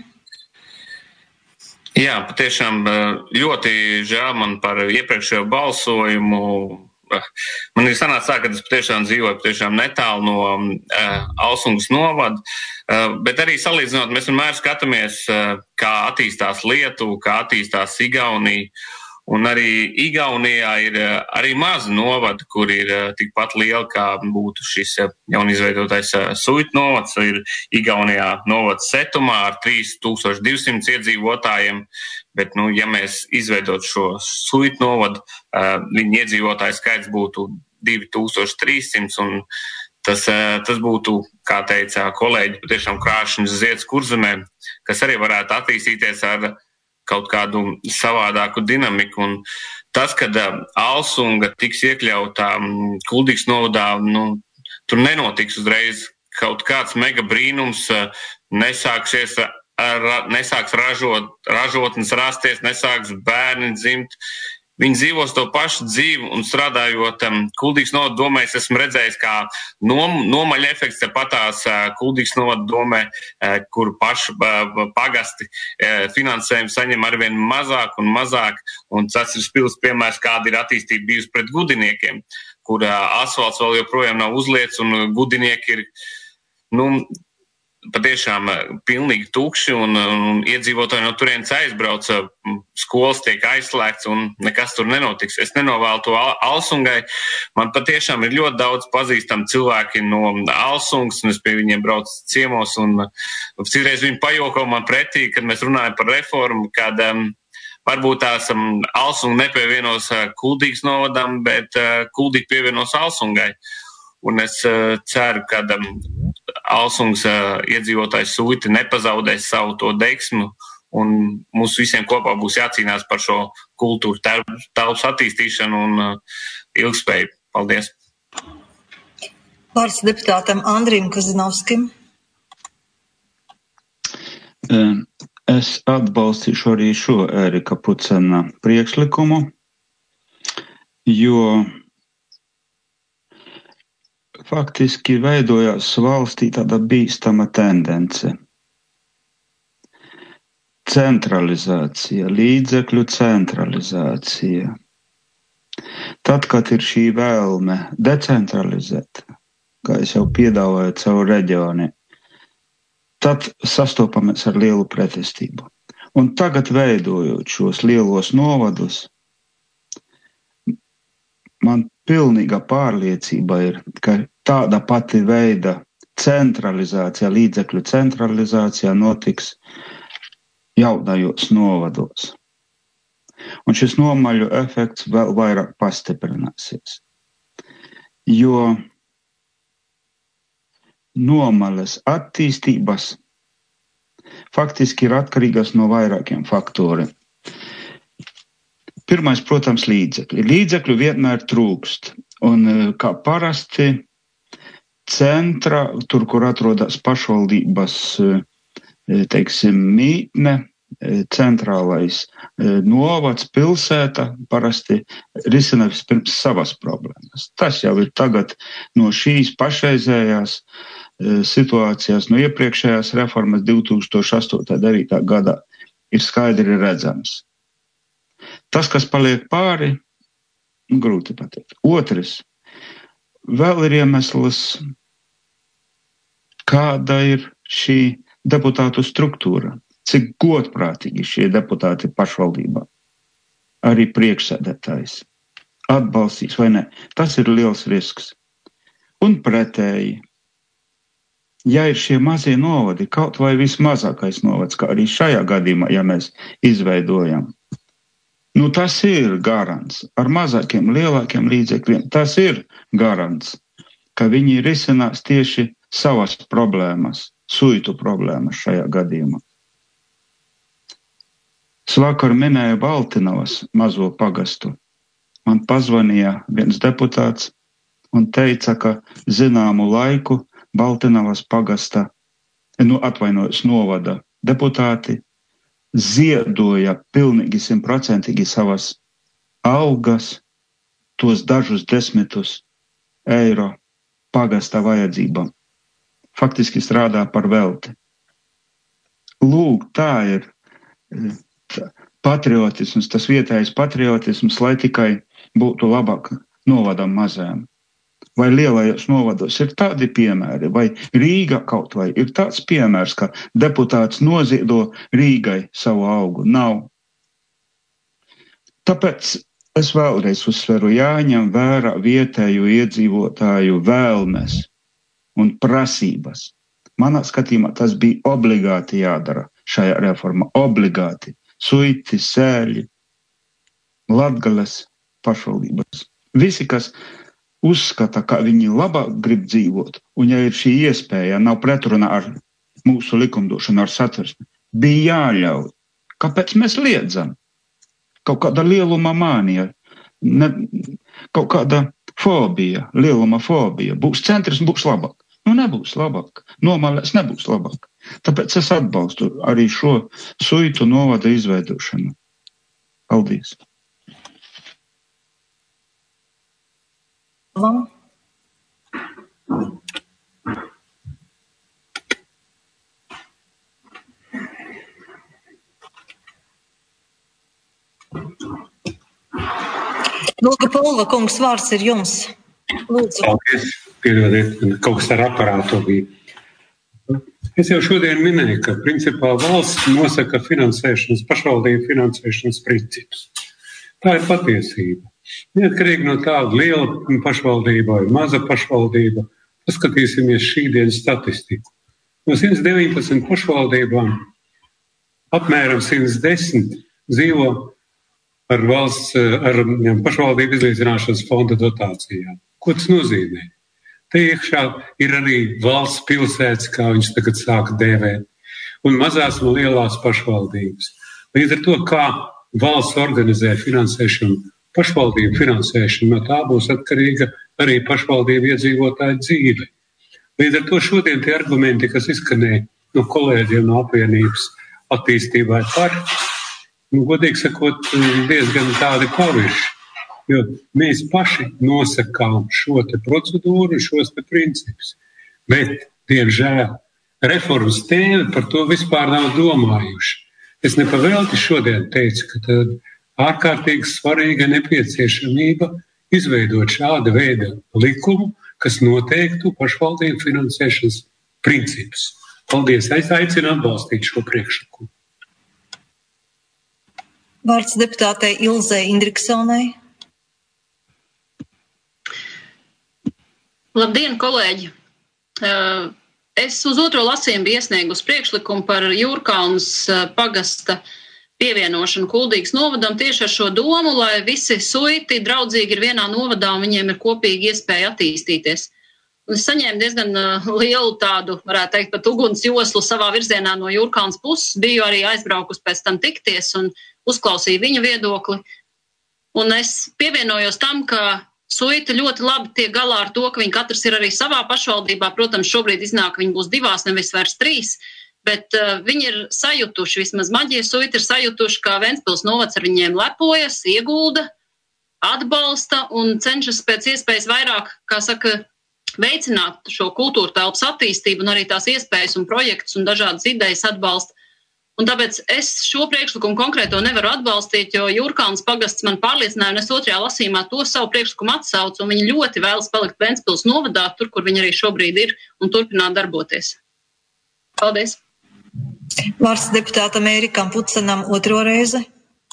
Jā, patiešām ļoti žēl man par iepriekšējo balsojumu. Man ir sanācis tā, ka es patiešām dzīvoju patiešām netālu no Alsungas novada, bet arī salīdzinot, mēs vienmēr skatāmies, kā attīstās Lietuva, kā attīstās Igaunija. Un arī Igaunijā ir arī mazi novadi, kur ir tikpat liela, kā būtu šis jaunizveidotais Suitu novads. Ir Igaunijā novads Setumā ar 3200 iedzīvotājiem, bet, ja mēs izveidotu šo Suitu novadu, viņa iedzīvotāju skaits būtu 2300, un tas būtu, kā teica kolēģi, patiešām krāšņas zieds Kurzemē, kas arī varētu attīstīties ar kaut kādu savādāku dinamiku. Un tas, kad Alsunga tiks iekļautā Kuldīgas novadā, tur nenotiks uzreiz kaut kāds mega brīnums, nesāks ražotnes rasties, nesāks bērni dzimt. Viņi dzīvos to pašu dzīvi un strādājot Kuldīgas novada domē, es esmu redzējis, kā nomaļa efekts patās Kuldīgas novada domē, kur pašu pagasti finansējumu saņem arvien mazāk un mazāk. Un tas ir spils piemērs, kāda ir attīstība bijusi pret gudiniekiem, kur asfalts vēl joprojām nav uzliets un gudinieki ir, patiešām pilnīgi tukši un iedzīvotāji no turienes aizbrauc, skolas tiek aizslēgts un nekas tur nenotiks. Es nenovēlu to Alsungai. Man patiešām ir ļoti daudz pazīstami cilvēki no Alsungas, un es pie viņiem braucu ciemos, un citreiz viņi pajoko man pretī, kad mēs runājam par reformu, kad varbūt tās Alsunga nepievienos Kuldīgas novadam, bet Kuldīga pievienos Alsungai. Un es ceru, ka Alsungas iedzīvotājs Suiti nepazaudēs savu to deksmu, un mums visiem kopā būs jācīnās par šo kultūru telpas attīstīšanu un ilgspēju. Paldies! Vārds deputātam Andrim Kazinovskim. Es atbalstīšu arī šo Ērika Pucena priekšlikumu, jo faktiski veidojās valstī tāda bīstama tendence. Centralizācija, līdzekļu centralizācija. Tad, kad ir šī vēlme decentralizēt, kā es jau piedāvāju caur reģioni, tad sastopamies ar lielu pretestību. Un tagad veidojot šos lielos novadus, man pilnīga pārliecība ir, ka tāda pati veida centralizācija, līdzekļu centralizācija notiks jaunajos novados. Un šis nomaļu efekts vēl vairāk pastiprināsies. Jo nomaļas attīstības faktiski ir atkarīgas no vairākiem faktoriem. Pirmais, protams, līdzekļi. Līdzekļu vienmēr trūkst. Un kā parasti centra, tur, kur atrodas pašvaldības, mītne, centrālais novads, pilsēta, parasti risina vispirms savas problēmas. Tas jau ir tagad no šīs pašreizējās situācijās, no iepriekšējās reformas 2008.9. gadā ir skaidri redzams. Tas, kas paliek pāri, grūti pateikt. Otrs, vēl ir iemesls, kāda ir šī deputātu struktūra, cik godprātīgi šie deputāti pašvaldībā, arī priekšsēdētājs, atbalstīs vai ne. Tas ir liels risks. Un pretēji, ja ir šie mazie novadi, kaut vai vismazākais novads, kā arī šajā gadījumā, ja mēs izveidojam, tas ir garants. Ar mazākiem, lielākiem līdzekļiem tas ir garants, ka viņi risinās tieši savas problēmas, Suitu problēmas šajā gadījumā. Svakar minēju Baltinovas mazo pagastu. Man pazvanīja viens deputāts un teica, ka zināmu laiku Baltinovas pagasta, novada deputāti ziedoja pilnīgi 100% savas algas, tos dažus 10 eiro pagasta vajadzībām. Faktiski strādā par velti. Lūk, tā ir patriotisms, tas vietējais patriotisms, lai tikai būtu labāk novadam mazajam. Vai lielajos novados ir tādi piemēri, vai Rīga kaut vai ir tāds piemērs, ka deputāts noziedo Rīgai savu algu? Nav. Tāpēc es vēlreiz uzsveru, jāņem vērā vietējo iedzīvotāju vēlmes un prasības. Manā skatījumā tas bija obligāti jādara šajā reformā. Obligāti. Suiti, Sēļi, Latgales pašvaldības. Visi, kas uzskata, ka viņi labāk grib dzīvot, un ja ir šī iespēja, nav pretrunā ar mūsu likumdošanu, ar satversmi, bija jāļauj. Kāpēc mēs liedzam? Kaut kāda lieluma mānija, kaut kāda fobija, lieluma fobija. Būs centrs, būs labāk. Nu, nebūs labāk. Nomalēs nebūs labāk. Tāpēc es atbalstu arī šo suitu novada izveidošanu. Paldies. Lūga Pulva kungs, vārds ir jums. Lūdzu. Paldies, piedodiet, kaut kas ar aparātu bija. Es jau šodien minēju, ka principā valsts nosaka finansēšanas, pašvaldību finansēšanas principus. Tā ir patiesība. Neatkarīgi no tā, liela pašvaldība vai maza pašvaldība, paskatīsimies šīdienas statistiku. No 119 pašvaldībām apmēram 110 dzīvo ar pašvaldību izlīdzināšanas fonda dotācijām. Ko tas nozīmē? Te iekšā ir arī valsts pilsētas, kā viņš tagad sāka dēvēt, un mazās un lielās pašvaldības. Līdz ar to, kā valsts organizē finansēšanu, pašvaldību finansēšanu, no tā būs atkarīga arī pašvaldību iedzīvotāju dzīve. Līdz ar to šodien tie argumenti, kas izskanēja no kolēģiem no apvienības attīstībai par, godīgi sakot, diezgan tādi pavirši. Jo mēs paši nosakām šo te procedūru, šos te principus. Bet, diemžēl, reformas tēvi par to vispār nav domājuši. Es nepavēlti šodien teicu, ka tad ārkārtīgi svarīga nepieciešamība izveidot šāda veida likumu, kas noteiktu pašvaldību finansēšanas principus. Paldies, es aicinu atbalstīt šo priekšlikumu. Vārds deputātei Ilzei Indriksonai. Labdien, kolēģi! Es uz otro lasījumu biju iesniegusi priekšlikumu par Jūrkalnas pagasta pievienošanu Kuldīgas novadam tieši ar šo domu, lai visi suiti draudzīgi ir vienā novadā un viņiem ir kopīgi iespēja attīstīties. Un es saņēmu diezgan lielu tādu, varētu teikt, pat uguns joslu savā virzienā no Jūrkalnas puses. Biju arī aizbraukus pēc tam tikties un uzklausīju viņa viedokli. Un es pievienojos tam, ka suiti ļoti labi tiek galā ar to, ka viņi katrs ir arī savā pašvaldībā. Protams, šobrīd iznāk, viņi būs 2, nevis vairs 3, bet viņi ir sajutuši, vismaz maģie suiti ir sajutuši, ka Ventspils novads ar viņiem lepojas, iegulda, atbalsta un cenšas pēc iespējas vairāk, kā saka, veicināt šo kultūra telpas attīstību un arī tās iespējas un projektus un dažādas idejas atbalsta. Un tāpēc es šo priekšlikumu konkrēto nevaru atbalstīt, jo Jūrkalnas pagasts man pārliecināja, un es otrajā lasījumā to savu priekšlikumu atsaucu, un viņi ļoti vēlas palikt Ventspils novadā, tur, kur viņi arī šobrīd ir, un turpināt darboties. Paldies! Vārds deputātam Ērikam Pucenam otro reizi.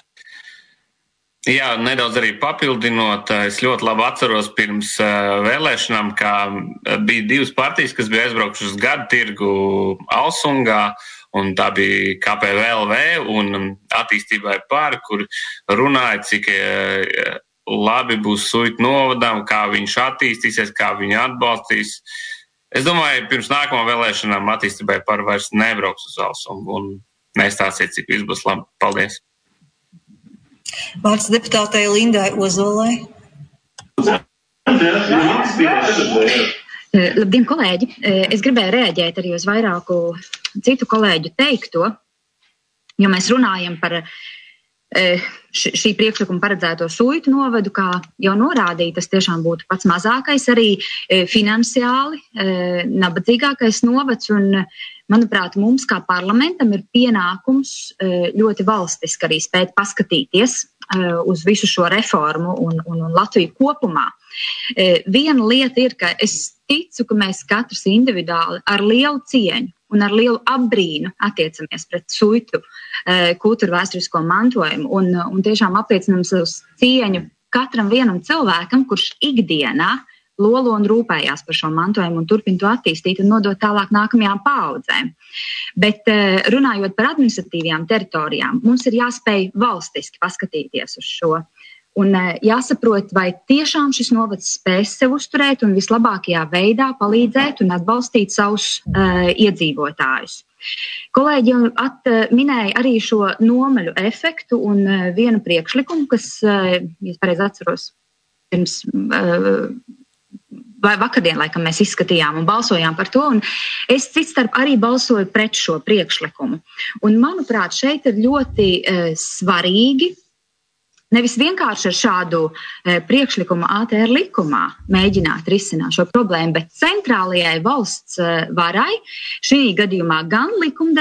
Jā, nedaudz arī papildinot, es ļoti labi atceros pirms vēlēšanām, ka bija 2 partijas, kas bija aizbraukušas uz gadu tirgu Alsungā, un tā bija KPVLV un attīstībai par, kur runāja, cik labi būs suitu novadām, kā viņš attīstīsies, kā viņi atbalstīs. Es domāju, pirms nākamā vēlēšanām attīstībai par vairs nebrauks uz Alsungu un nestāsiet, cik viss būs labi. Paldies! Vārds deputātei Lindai Ozolai. Labdien, kolēģi! Es gribēju reaģēt arī uz vairāku citu kolēģu teikto, jo mēs runājam par šī priekšlikuma paredzēto suitu novadu, kā jau norādīja, tas tiešām būtu pats mazākais, arī finansiāli nabadzīgākais novads, un, manuprāt, mums kā parlamentam ir pienākums ļoti valstiski arī spēt paskatīties uz visu šo reformu un Latviju kopumā. Viena lieta ir, ka es ticu, ka mēs katrs individuāli ar lielu cieņu un ar lielu apbrīnu attiecamies pret suitu kultūru vēsturisko mantojumu un tiešām apliecinām savus cieņu katram vienam cilvēkam, kurš ikdienā lolo un rūpējās par šo mantojumu un turpina to attīstīt un nodot tālāk nākamajām paaudzēm. Bet runājot par administratīvajām teritorijām, mums ir jāspēj valstiski paskatīties uz šo. Un jāsaprot, vai tiešām šis novads spēs sev uzturēt un vislabākajā veidā palīdzēt un atbalstīt savus iedzīvotājus. Kolēģi minēja arī šo nomaļu efektu un vienu priekšlikumu, kas, ja pareizi atceros, pirms vai vakardien, laikam, mēs izskatījām un balsojām par to, un es citstarp arī balsoju pret šo priekšlikumu. Un, manuprāt, šeit ir ļoti svarīgi nevis vienkārši ar šādu priekšlikumu ATR likumā mēģināt risināt šo problēmu, bet centrālajai valsts varai, šī gadījumā gan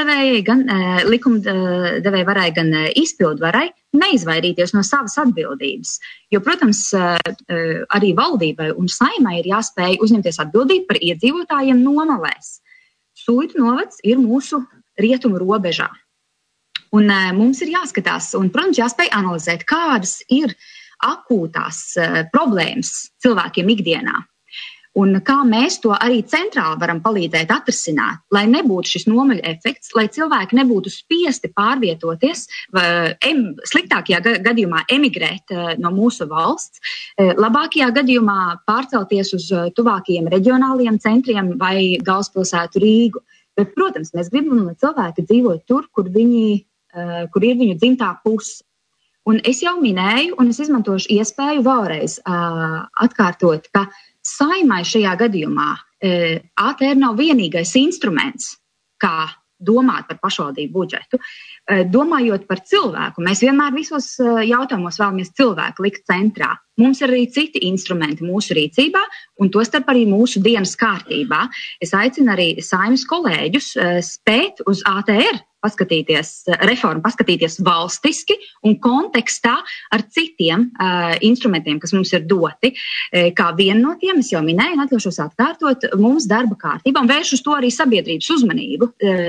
likumdevēja varai, gan izpildvarai, neizvairīties no savas atbildības. Jo, protams, arī valdībai un Saeimai ir jāspēj uzņemties atbildību par iedzīvotājiem nomalēs. Suitu novads ir mūsu rietumu robežā. Un mums ir jāskatās un, protams, jāspēj analizēt, kādas ir akūtās problēmas cilvēkiem ikdienā. Un kā mēs to arī centrāli varam palīdzēt atrisināt, lai nebūtu šis nomaļu efekts, lai cilvēki nebūtu spiesti pārvietoties, sliktākajā gadījumā emigrēt no mūsu valsts, labākajā gadījumā pārcelties uz tuvākajiem reģionāliem centriem vai galvaspilsētu Rīgu. Bet, protams, mēs gribam, lai cilvēki dzīvo tur, kur ir viņu dzimtā puse. Un es jau minēju, un es izmantošu iespēju vēlreiz atkārtot, ka Saeimai šajā gadījumā ATR nav vienīgais instruments, kā domāt par pašvaldību budžetu. Domājot par cilvēku, mēs vienmēr visos jautājumos vēlamies cilvēku likt centrā. Mums ir arī citi instrumenti mūsu rīcībā, un tostarp arī mūsu dienas kārtībā. Es aicinu arī Saeimas kolēģus spēt uz ATR reformu paskatīties valstiski un kontekstā ar citiem instrumentiem, kas mums ir doti. Kā vienu no tiem, es jau minēju, un atļaušos atkārtot, mums darba kārtībā, un vērš uz to arī sabiedrības uzmanību,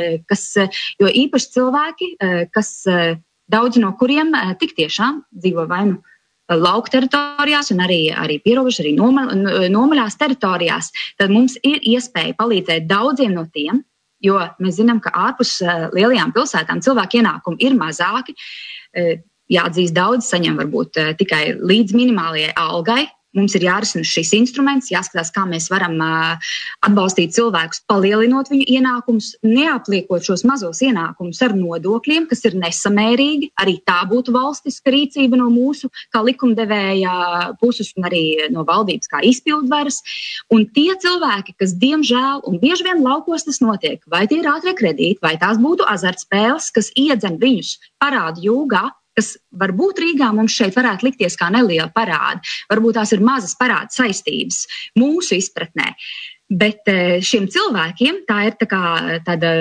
jo īpaši cilvēki, kas daudz no kuriem tik tiešām dzīvo vai nu lauku teritorijās un arī pierobežas, arī nomaļās teritorijās, tad mums ir iespēja palīdzēt daudziem no tiem, jo mēs zinām, ka ārpus lielajām pilsētām cilvēku ienākumi ir mazāki. Jāatzīst, daudz saņem varbūt tikai līdz minimālajai algai. Mums ir jārisina šis instruments, jāskatās, kā mēs varam atbalstīt cilvēkus, palielinot viņu ienākumus, neapliekot šos mazos ienākumus ar nodokļiem, kas ir nesamērīgi. Arī tā būtu valstiska rīcība no mūsu, kā likumdevēja puses un arī no valdības, kā izpildvaras. Un tie cilvēki, kas diemžēl, un bieži vien laukos tas notiek, vai tie ir ātrie kredīti, vai tās būtu azartspēles, kas iedzen viņus parādu jūgā, kas varbūt Rīgā mums šeit varētu likties kā neliela parāda. Varbūt tās ir mazas parāda saistības mūsu izpratnē. Bet šiem cilvēkiem tā ir tāda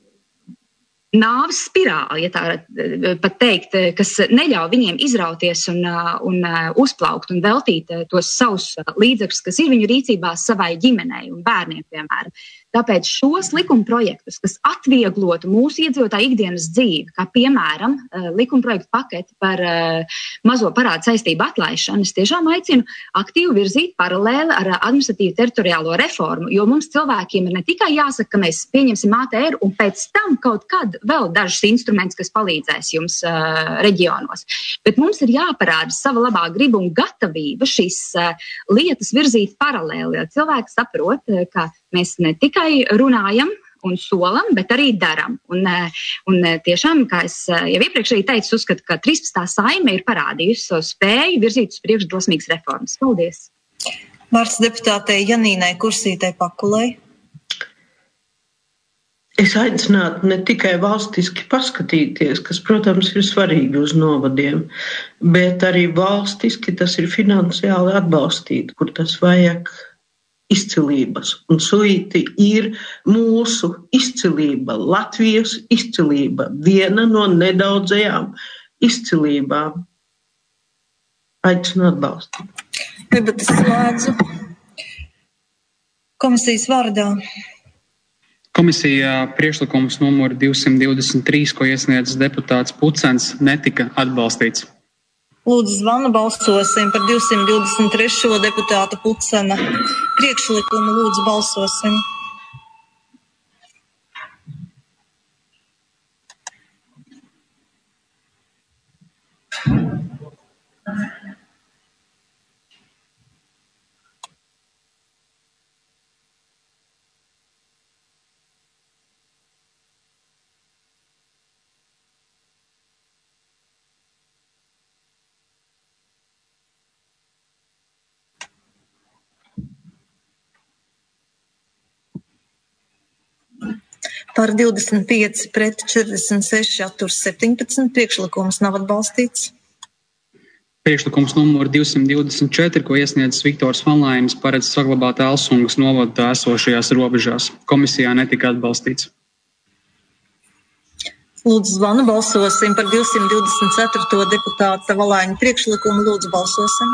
nāves spirāli, ja tā pat teikt, kas neļauj viņiem izrauties un uzplaukt un veltīt tos savus līdzekļus, kas ir viņu rīcībā savai ģimenei un bērniem, piemēram. Tāpēc šos likumprojektus, kas atvieglotu mūsu iedzīvotāju ikdienas dzīvi, kā piemēram likumprojektu paketi par mazo parādu saistību atlaišanu, es tiešām aicinu aktīvi virzīt paralēli ar administratīvu teritoriālo reformu, jo mums cilvēkiem ir ne tikai jāsaka, ka mēs pieņemsim ATR un pēc tam kaut kad vēl dažus instrumentus, kas palīdzēs jums reģionos. Bet mums ir jāparāda sava labā griba un gatavība šīs lietas virzīt paralēli, jo cilvēki saprot, ka mēs ne tikai runājam un solam, bet arī daram. Un tiešām, kā es jau iepriekš arī teicu, uzskatu, ka 13. Saeima ir parādījusi savu spēju virzīt uz priekšu drosmīgas reformas. Paldies! Vārds deputātei Janīnai Kursītei Pakulei. Es aicinātu ne tikai valstiski paskatīties, kas, protams, ir svarīgi uz novadiem, bet arī valstiski tas ir finansiāli atbalstīt, kur tas vajag izcilības. Un suiti ir mūsu izcilība, Latvijas izcilība, viena no nedaudzajām izcilībām. Aicinu atbalstīt. Debates slēdzu. Komisijas vārdā. Komisijā priekšlikums numur 223, ko iesniedz deputāts Pucens, netika atbalstīts. Lūdzu, zvanu balsosim par 223. deputāta Pucena priekšlikumu. Lūdzu, balsosim. Par 25 pret 46 atturs 17. Priekšlikums nav atbalstīts. Priekšlikums numur 224, ko iesniedz Viktors Vanlainis, paredz saglabāt Elsungas novadā esošajās robežās. Komisijā netika atbalstīts. Lūdzu, zvanu balsosim par 224. deputāta Valaiņa priekšlikumu. Lūdzu, balsosim.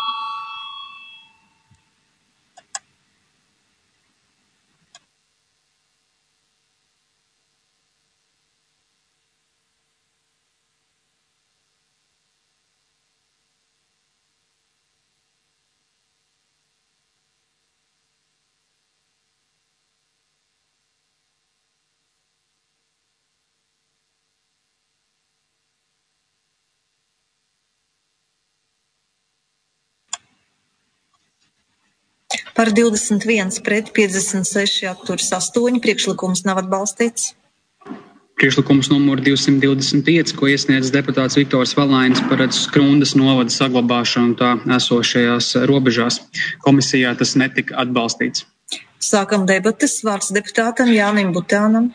Par 21 pret 56 atturs 8. Priekšlikums nav atbalstīts. Priekšlikums numur 225, ko iesniedz deputāts Viktors Valainis, paredz Skrundas novada saglabāšanu tā esošajās robežās. Komisijā tas netika atbalstīts. Sākam debates. Vārds deputātam Jānim Butānam.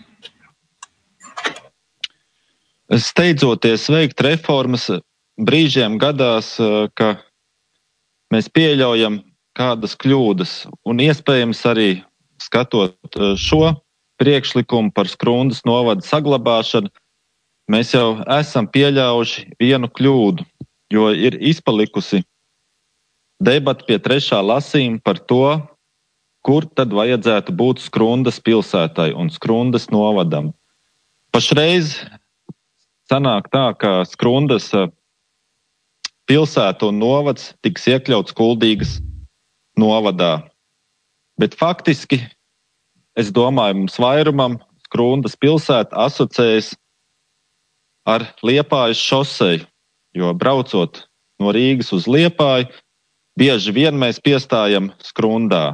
Steidzoties veikt reformas, brīžiem gadās, ka mēs pieļaujam kādas kļūdas, un iespējams arī skatot šo priekšlikumu par Skrundas novada saglabāšanu, mēs jau esam pieļaujuši vienu kļūdu, jo ir izpalikusi debata pie 3. lasījuma par to, kur tad vajadzētu būt Skrundas pilsētai un Skrundas novadam. Pašreiz sanāk tā, ka Skrundas pilsēta un novads tiks iekļauts Kuldīgas novadā. Bet faktiski, es domāju, mums vairumam Skrundas pilsēta asociējas ar Liepājas šoseju, jo braucot no Rīgas uz Liepāju, bieži vien mēs piestājam Skrundā.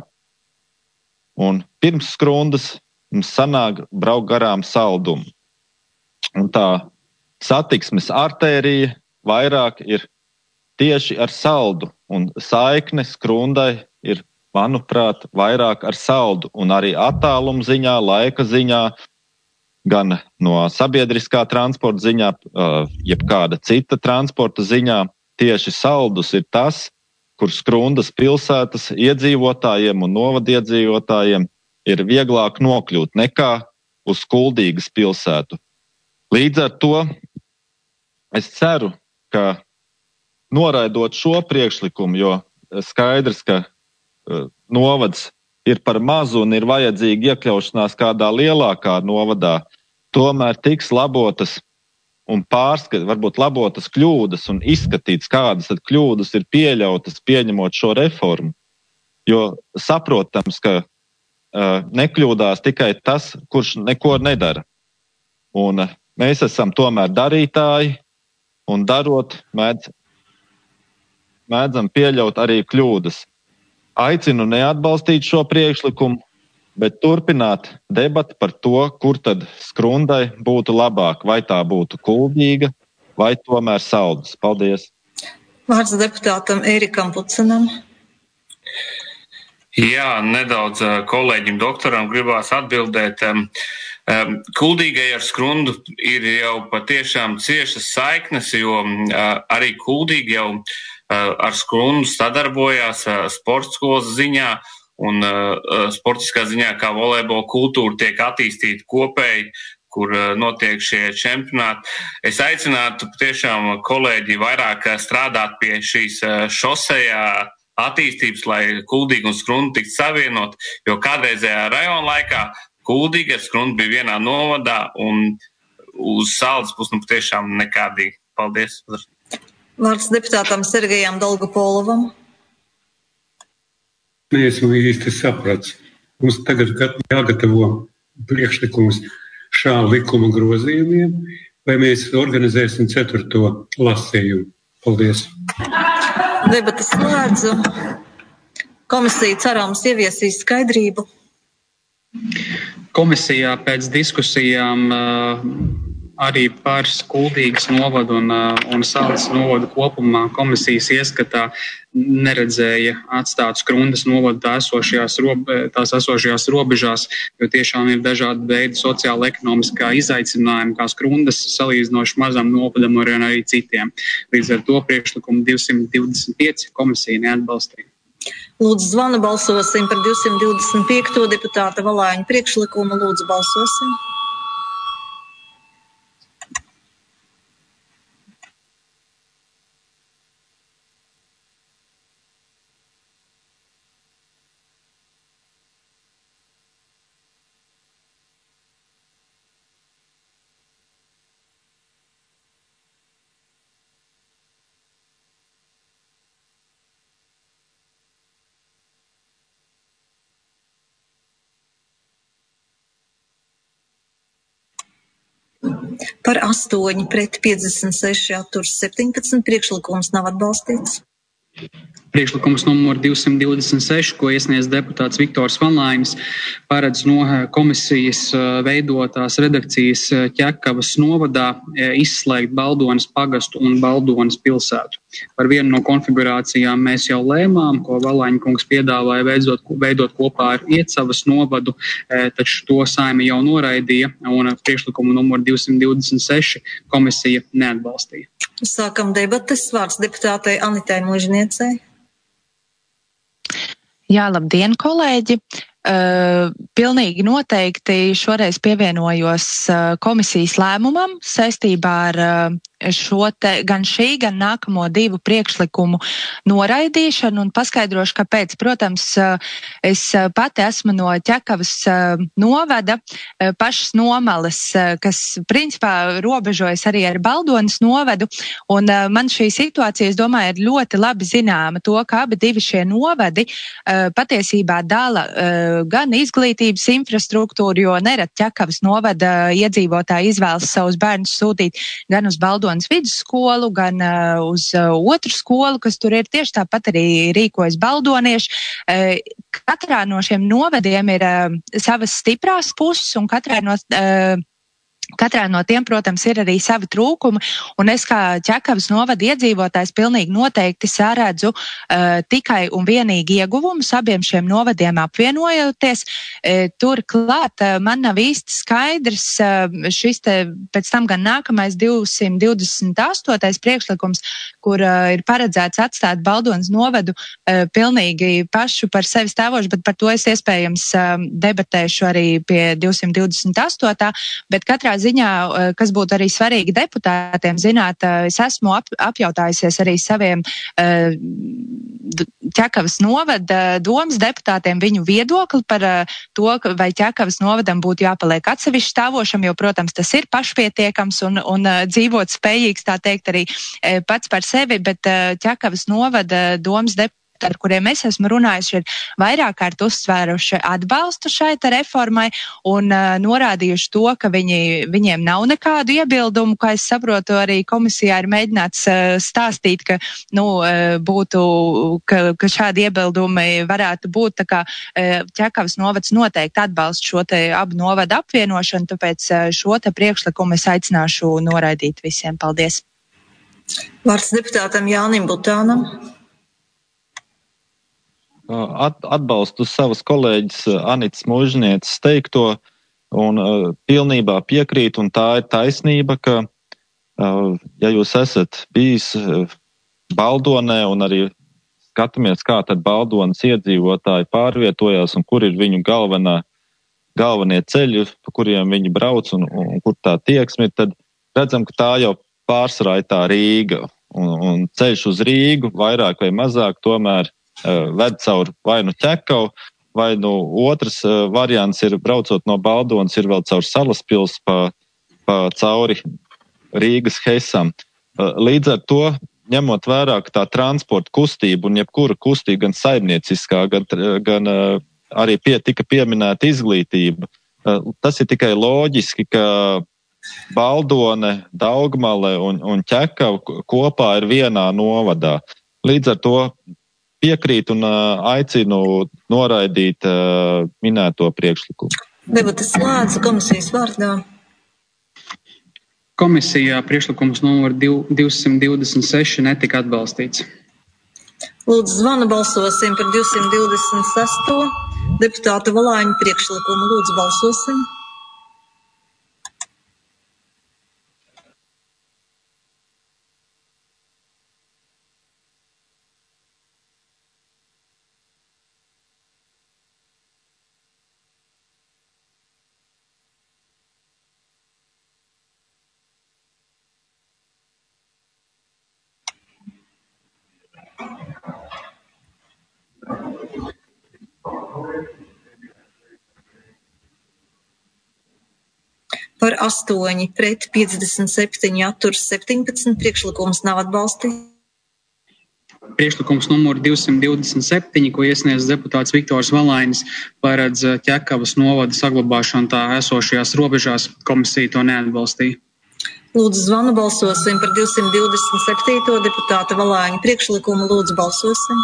Un pirms Skrundas mums sanāk braukt garām Saldumu. Un tā satiksmes artērija vairāk ir tieši ar Saldu, un saikne Skrundai ir, manuprāt, vairāk ar Saldu, un arī attāluma ziņā, laika ziņā, gan no sabiedriskā transporta ziņā, jebkāda cita transporta ziņā, tieši Saldus ir tas, kur Skrundas pilsētas iedzīvotājiem un novadiedzīvotājiem ir vieglāk nokļūt nekā uz Kuldīgas pilsētu. Līdz ar to es ceru, ka noraidot šo priekšlikumu, jo skaidrs, ka novads ir par mazu un ir vajadzīga iekļaušanās kādā lielākā novadā, tomēr tiks labotas un varbūt labotas kļūdas un izskatīts, kādas tad kļūdas ir pieļautas pieņemot šo reformu. Jo saprotams, ka nekļūdās tikai tas, kurš neko nedara. Un mēs esam tomēr darītāji un darot mēdzam pieļaut arī kļūdas. Aicinu neatbalstīt šo priekšlikumu, bet turpināt debatu par to, kur tad Skrundai būtu labāk, vai tā būtu Kuldīga, vai tomēr Saldus. Paldies. Vārds deputātam Ērikam Pucenam. Jā, nedaudz kolēģim doktoram gribās atbildēt. Kuldīgai ar Skrundu ir jau patiešām ciešas saiknes, jo arī Kuldīga jau ar Skrundu sadarbojās sporta skolas ziņā un sportiskā ziņā, kā volejbola kultūra tiek attīstīta kopēji, kur notiek šie čempionāti. Es aicinātu patiešām kolēģi vairāk strādāt pie šīs šosejā attīstības, lai Kuldīga un Skrunda tiktu savienot, jo kādreizējā rajona laikā Kuldīgi ar Skrundu bija vienā novadā, un uz Saldus pusi patiešām nekādīgi. Paldies. Vārds deputātam Sergejam Dolgopolovam. Neesmu īsti saprats. Mums tagad jāgatavo priekšlikums šā likuma grozījumiem, vai mēs organizēsim 4. lasījumu. Paldies. Debatas slēdzu. Komisija cerams ieviesīs skaidrību. Komisijā pēc diskusijām arī par Kuldīgas novadu un Saldus novadu kopumā komisijas ieskatā neredzēja atstāt Skrundas novadu tās esošajās robežās, jo tiešām ir dažādi veidi sociāla ekonomiskā izaicinājumi, kā Skrundas salīdzinoši mazam novadam un arī citiem. Līdz ar to priekšlikumu 225 komisija neatbalstīja. Lūdzu, zvanu balsosim par 225. deputāta Valāņa priekšlikumu. Lūdzu, balsosim. Par 8 pret 56 atturs 17 priekšlikums nav atbalstīts. Priekšlikums numur 226, ko iesniedz deputāts Viktors Vanlainis, paredz no komisijas veidotās redakcijas Ķekavas novadā izslēgt Baldonas pagastu un Baldonas pilsētu. Par vienu no konfigurācijām mēs jau lēmām, ko Valāņa kungs piedāvāja veidot kopā ar Iecavas novadu, taču to Saeima jau noraidīja, un priekšlikumu numur 226 komisija neatbalstīja. Sākam debates. Vārds deputātei Anitai Mužniecei. Jā, labdien, kolēģi! Pilnīgi noteikti šoreiz pievienojos komisijas lēmumam saistībā ar gan šī, gan nākamo 2 priekšlikumu noraidīšanu un paskaidrošu, kāpēc. Protams, es pati esmu no Ķekavas novada, pašas Nomalas, kas principā robežojas arī ar Baldonas novadu, un man šī situācija, es domāju, ir ļoti labi zināma to, ka abi šie novadi patiesībā dala gan izglītības infrastruktūru, jo nerad Ķekavas novada iedzīvotāji izvēlas savus bērnus sūtīt gan uz Baldonas vidusskolu, gan uz otru skolu, kas tur ir tieši tāpat arī rīkojas baldonieši. Katrā no šiem novadiem ir savas stiprās puses, un katrā no tiem, protams, ir arī savi trūkumi, un es kā Ķekavas novada iedzīvotājs pilnīgi noteikti saredzu tikai un vienīgi ieguvumus abiem šiem novadiem apvienojoties. Turklāt man nav īsti skaidrs šis te pēc tam gan nākamais 228. priekšlikums, kur ir paredzēts atstāt Baldonas novadu pilnīgi pašu par sevi stāvošu, bet par to es iespējams debatēšu arī pie 228. Bet katrā ziņā, kas būtu arī svarīgi deputātiem zināt, es esmu apjautājusies arī saviem Ķekavas novada domas deputātiem viņu viedokli par to, vai Ķekavas novadam būtu jāpaliek atsevišķi stāvošam, jo, protams, tas ir pašpietiekams un dzīvot spējīgs, tā teikt, arī pats par sevi, bet Ķekavas novada domas deputāti, ar kuriem es esmu runājuši, ir vairāk kārt uzsvēruši atbalstu šai reformai un norādījuši to, ka viņiem nav nekādu iebildumu, kā es saprotu, arī komisijā ir mēģināts stāstīt, ka, būtu, ka šādi iebildumi varētu būt, tā kā Ķekavas novads noteikti atbalsta šo te abu novadu apvienošanu, tāpēc šo te priekšlikumu es aicināšu noraidīt visiem. Paldies! Vārds deputātam Jānim Butānam. Atbalstu savas kolēģis Anitas Mužnieces teikto un pilnībā piekrīt, un tā ir taisnība, ka, ja jūs esat bijis Baldonē un arī skatāmies, kā tad Baldonas iedzīvotāji pārvietojās un kur ir viņu galvenie ceļi, pa kuriem viņi brauc un kur tā tieksme, tad redzam, ka tā jau pārsvarā ir tā Rīga, un ceļš uz Rīgu vairāk vai mazāk tomēr ved caur vai nu Ķekavu, vai otrs variants ir braucot no Baldonas, ir vēl caur Salaspils pa cauri Rīgas Hesam. Līdz ar to, ņemot vērā, ka tā transporta kustība un jebkura kustība, gan saimnieciskā, gan arī tika pieminēta izglītība, tas ir tikai loģiski, ka Baldone, Daugmale un Ķekava kopā ir vienā novadā. Līdz ar to piekrīt un aicinu noraidīt minēto priekšlikumu. Debates slēdzu komisijas vārdā. Komisijā priekšlikums numur 226 netika atbalstīts. Lūdzu, zvanu balsosim par 226. deputāta Valāņa priekšlikumu. Lūdzu, balsosim. Par 8 pret 57 atturs 17 priekšlikums nav atbalstīts. Priekšlikums numur 227, ko iesniedz deputāts Viktors Valainis, paredz Ķekavas novada saglabāšanu tā esošajās robežās. Komisija to neatbalstīja. Lūdzu, zvanu balsosim par 227. deputāta Valāņa priekšlikumu. Lūdzu, balsosim.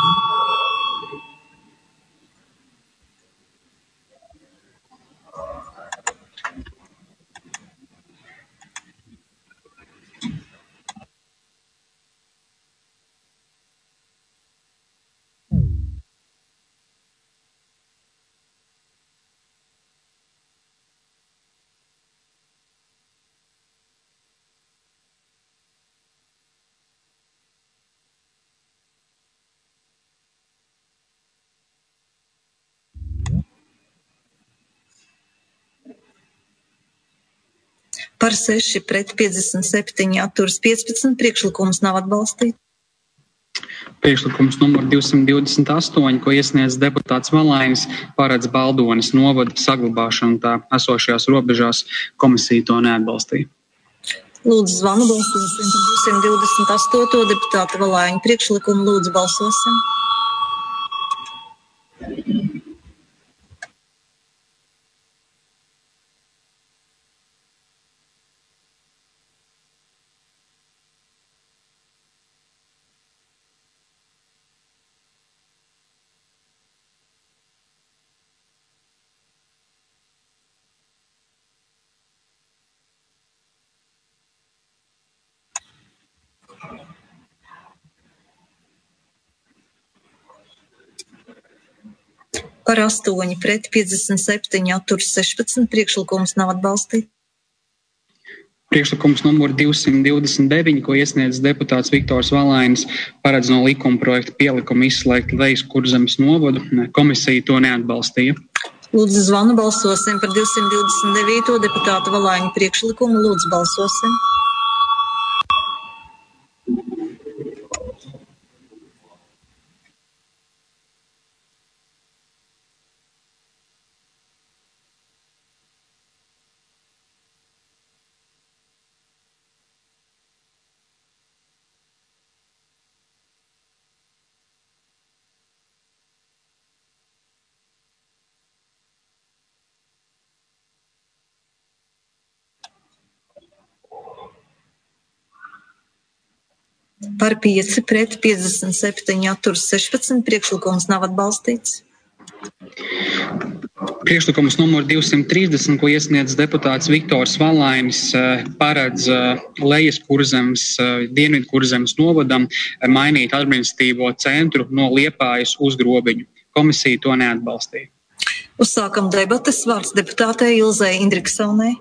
Par 6 pret 57 atturs 15 priekšlikums nav atbalstīts. Priekšlikums numur 228, ko iesniedz deputāts Valainis, paredz Baldonas novada saglabāšanu tā esošajās robežās. Komisija to neatbalstīja. Lūdzu, zvanu balsosim par 228. deputāta Valāņa priekšlikumu. Lūdzu, balsosim. Par 8 pret 57 atturs 16 priekšlikums nav atbalstīts. Priekšlikums numur 229, ko iesniedz deputāts Viktors Valainis, paredz no likuma projekta pielikuma izslēgt Lejas Kurzemes novadu. Komisija to neatbalstīja. Lūdzu, zvanu balsosim par 229. deputāta Valāņa priekšlikumu. Lūdzu, balsosim. Par 5 pret 57 atturs 16 priekšlikums nav atbalstīts. Priekšlikums numur 230, ko iesniedz deputāts Viktors Valainis, paredz Lejas Kurzemes, Dienvidu Kurzemes novadam mainīt administratīvo centru no Liepājas uz Grobiņu. Komisija to neatbalstīja. Uzsākam debates. Vārds deputātei Ilzei Indriksonei.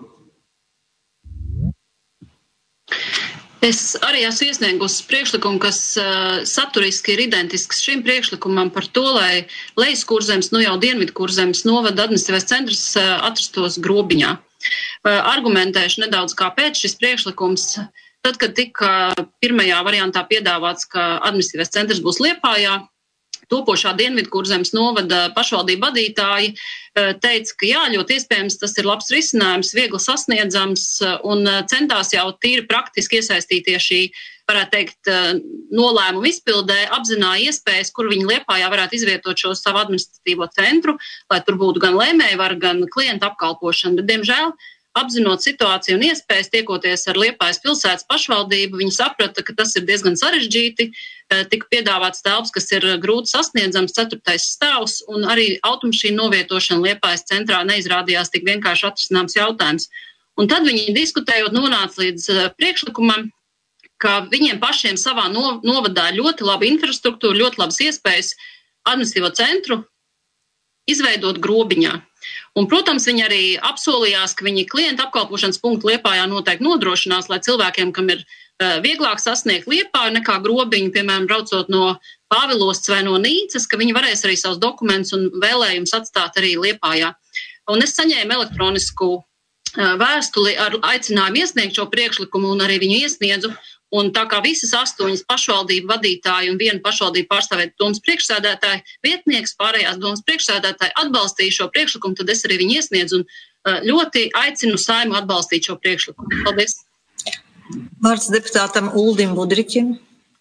Es arī esmu iesniegusi priekšlikumu, kas saturiski ir identisks šim priekšlikumam par to, lai Lejas Kurzemes, jau Dienvidu Kurzemes novada administratīvais centrs atrastos Grobiņā. Argumentēšu nedaudz, kāpēc šis priekšlikums. Tad, kad tika pirmajā variantā piedāvāts, ka administratīvais centrs būs Liepājā, topošā Dienvidkurzemes novada pašvaldību vadītāji teica, ka jā, ļoti iespējams tas ir labs risinājums, viegli sasniedzams un centās jau tīri praktiski iesaistīties šī, varētu teikt, nolēmumu izpildē, apzināja iespējas, kur viņi Liepājā varētu izvietot šo savu administratīvo centru, lai tur būtu gan lēmējvaru, gan klientu apkalpošana, bet, diemžēl, apzinot situāciju un iespējas, tiekoties ar Liepājas pilsētas pašvaldību, viņi saprata, ka tas ir diezgan sarežģīti. Tika piedāvāts telpas, kas ir grūti sasniedzams, 4. stāvs, un arī automašīnu novietošana Liepājas centrā neizrādījās tik vienkārši atrisināms jautājums. Un tad viņi diskutējot nonāca līdz priekšlikumam, ka viņiem pašiem savā novadā ļoti laba infrastruktūra, ļoti labas iespējas administratīvo centru izveidot Grobiņā. Un, protams, viņi arī apsolījās, ka viņi klientu apkalpošanas punktu Liepājā noteikti nodrošinās, lai cilvēkiem, kam ir vieglāk sasniegt Liepāju nekā Grobiņu, piemēram, braucot no Pāvilostas vai no Nīcas, ka viņi varēs arī savus dokumentus un vēlējumus atstāt arī Liepājā. Un es saņēmu elektronisku vēstuli ar aicinājumu iesniegt šo priekšlikumu un arī viņu iesniedzu. Un tā kā visas 8 pašvaldību vadītāji un 1 pašvaldību pārstāvēt domas priekšsēdētāji, vietnieks, pārējās domas priekšsēdētāji atbalstīja šo priekšlikumu, tad es arī viņu iesniedzu un ļoti aicinu Saeimu atbalstīt šo priekšlikumu. Paldies. Vārds deputātam Uldim Budriķim.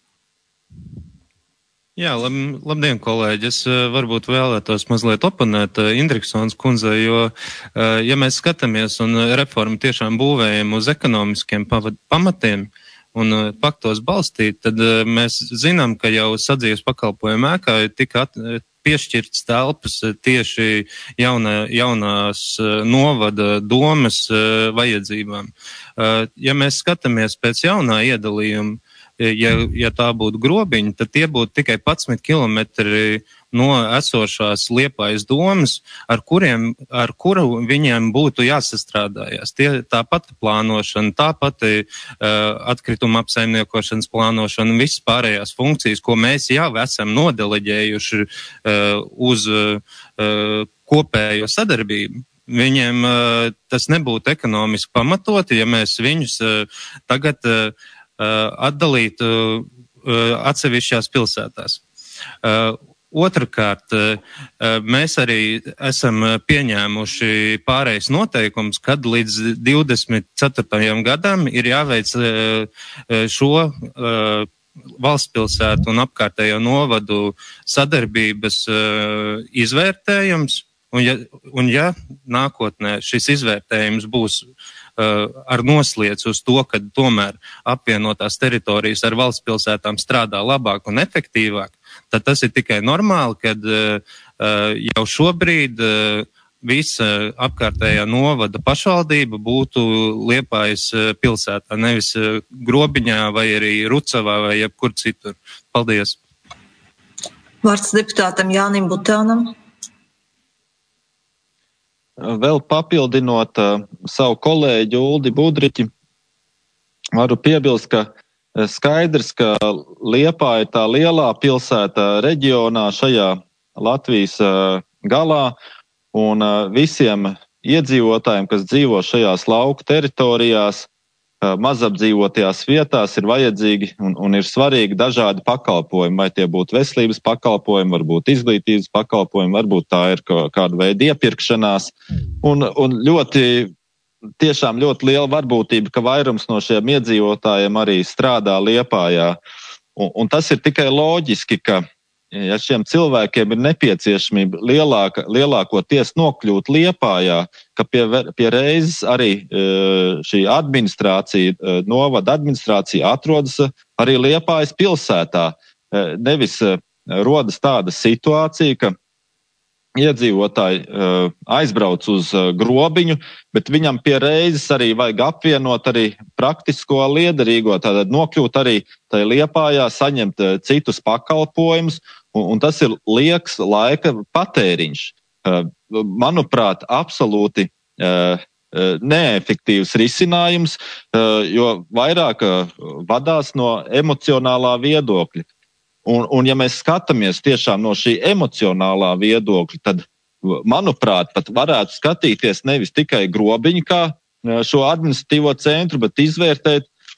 Jā, labdien, kolēģi. Es varbūt vēlētos mazliet oponēt Indriksons kundzei, jo, ja mēs skatāmies un reformu tiešām būvējam uz ekonomiskiem pamatiem, un faktos balstīt, tad mēs zinām, ka jau sadzīves pakalpojumu ēkā tika piešķirts telpas tieši jaunās novada domes vajadzībām. Ja mēs skatāmies pēc jaunā iedalījuma, ja tā būtu Grobiņa, tad tie būtu tikai 11 kilometri no esošās Liepājas domas, ar kuru viņiem būtu jāsastrādājās. Tā pati plānošana, tā pati atkrituma apsaimniekošanas plānošana un visas pārējās funkcijas, ko mēs jau esam nodeleģējuši uz kopējo sadarbību. Viņiem tas nebūtu ekonomiski pamatoti, ja mēs viņus tagad atdalītu atsevišķās pilsētās. Otrakārt, mēs arī esam pieņēmuši pārejas noteikums, kad līdz 24. gadam ir jāveic šo valsts pilsētu un apkārtējo novadu sadarbības izvērtējums, un ja nākotnē šis izvērtējums būs ar nosliec uz to, ka tomēr apvienotās teritorijas ar valsts pilsētām strādā labāk un efektīvāk, tad tas ir tikai normāli, kad jau šobrīd visa apkārtējā novada pašvaldība būtu Liepājas pilsētā, nevis Grobiņā vai arī Rucavā vai jebkur citur. Paldies! Vārds deputātam Jānim Butānam. Vēl papildinot savu kolēģi Uldi Budriķi, varu piebilst, ka skaidrs, ka Liepāja ir tā lielā pilsēta reģionā šajā Latvijas galā, un visiem iedzīvotājiem, kas dzīvo šajās lauku teritorijās, mazapdzīvotajās vietās ir vajadzīgi un ir svarīgi dažādi pakalpojumi, vai tie būtu veselības pakalpojumi, varbūt izglītības pakalpojumi, varbūt tā ir kāda veida iepirkšanās. Un tiešām ļoti liela varbūtība, ka vairums no šiem iedzīvotājiem arī strādā Liepājā. Un tas ir tikai loģiski, ka ja šiem cilvēkiem ir nepieciešamība lielākoties nokļūt Liepājā, ka pie reizes arī šī administrācija, novada administrācija atrodas arī Liepājas pilsētā. Nevis rodas tāda situācija, ka iedzīvotāji aizbrauc uz Grobiņu, bet viņam pie reizes arī vajag apvienot arī praktisko liederīgo, tātad nokļūt arī tai Liepājā, saņemt citus pakalpojumus, un tas ir lieks laika patēriņš. Manuprāt, absolūti neefektīvs risinājums, jo vairāk vadās no emocionālā viedokļa. Un ja mēs skatāmies tiešām no šī emocionālā viedokļa, tad, manuprāt, pat varētu skatīties nevis tikai Grobiņu kā šo administratīvo centru, bet izvērtēt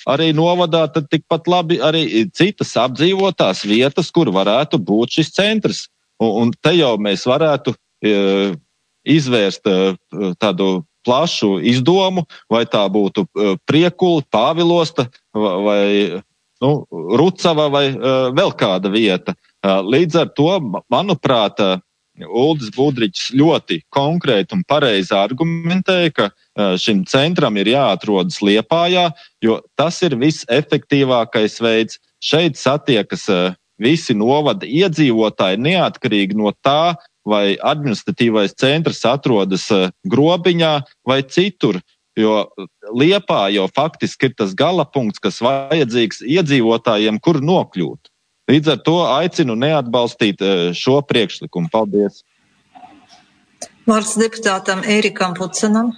arī novadā, tad tikpat labi arī citas apdzīvotās vietas, kur varētu būt šis centrs. Un te jau mēs varētu izvērst tādu plašu izdomu, vai tā būtu Priekula, Pāvilosta vai Rucava vai vēl kāda vieta. Līdz ar to, manuprāt, Uldis Budriķis ļoti konkrēti un pareizi argumentēja, ka šim centram ir jāatrodas Liepājā, jo tas ir visefektīvākais veids. Šeit satiekas visi novada iedzīvotāji neatkarīgi no tā, vai administratīvais centrs atrodas Grobiņā vai citur, jo Liepāja jau faktiski ir tas galapunkts, kas vajadzīgs iedzīvotājiem, kur nokļūt. Līdz ar to aicinu neatbalstīt šo priekšlikumu. Paldies. Vārds deputātam Ērikam Pucenam.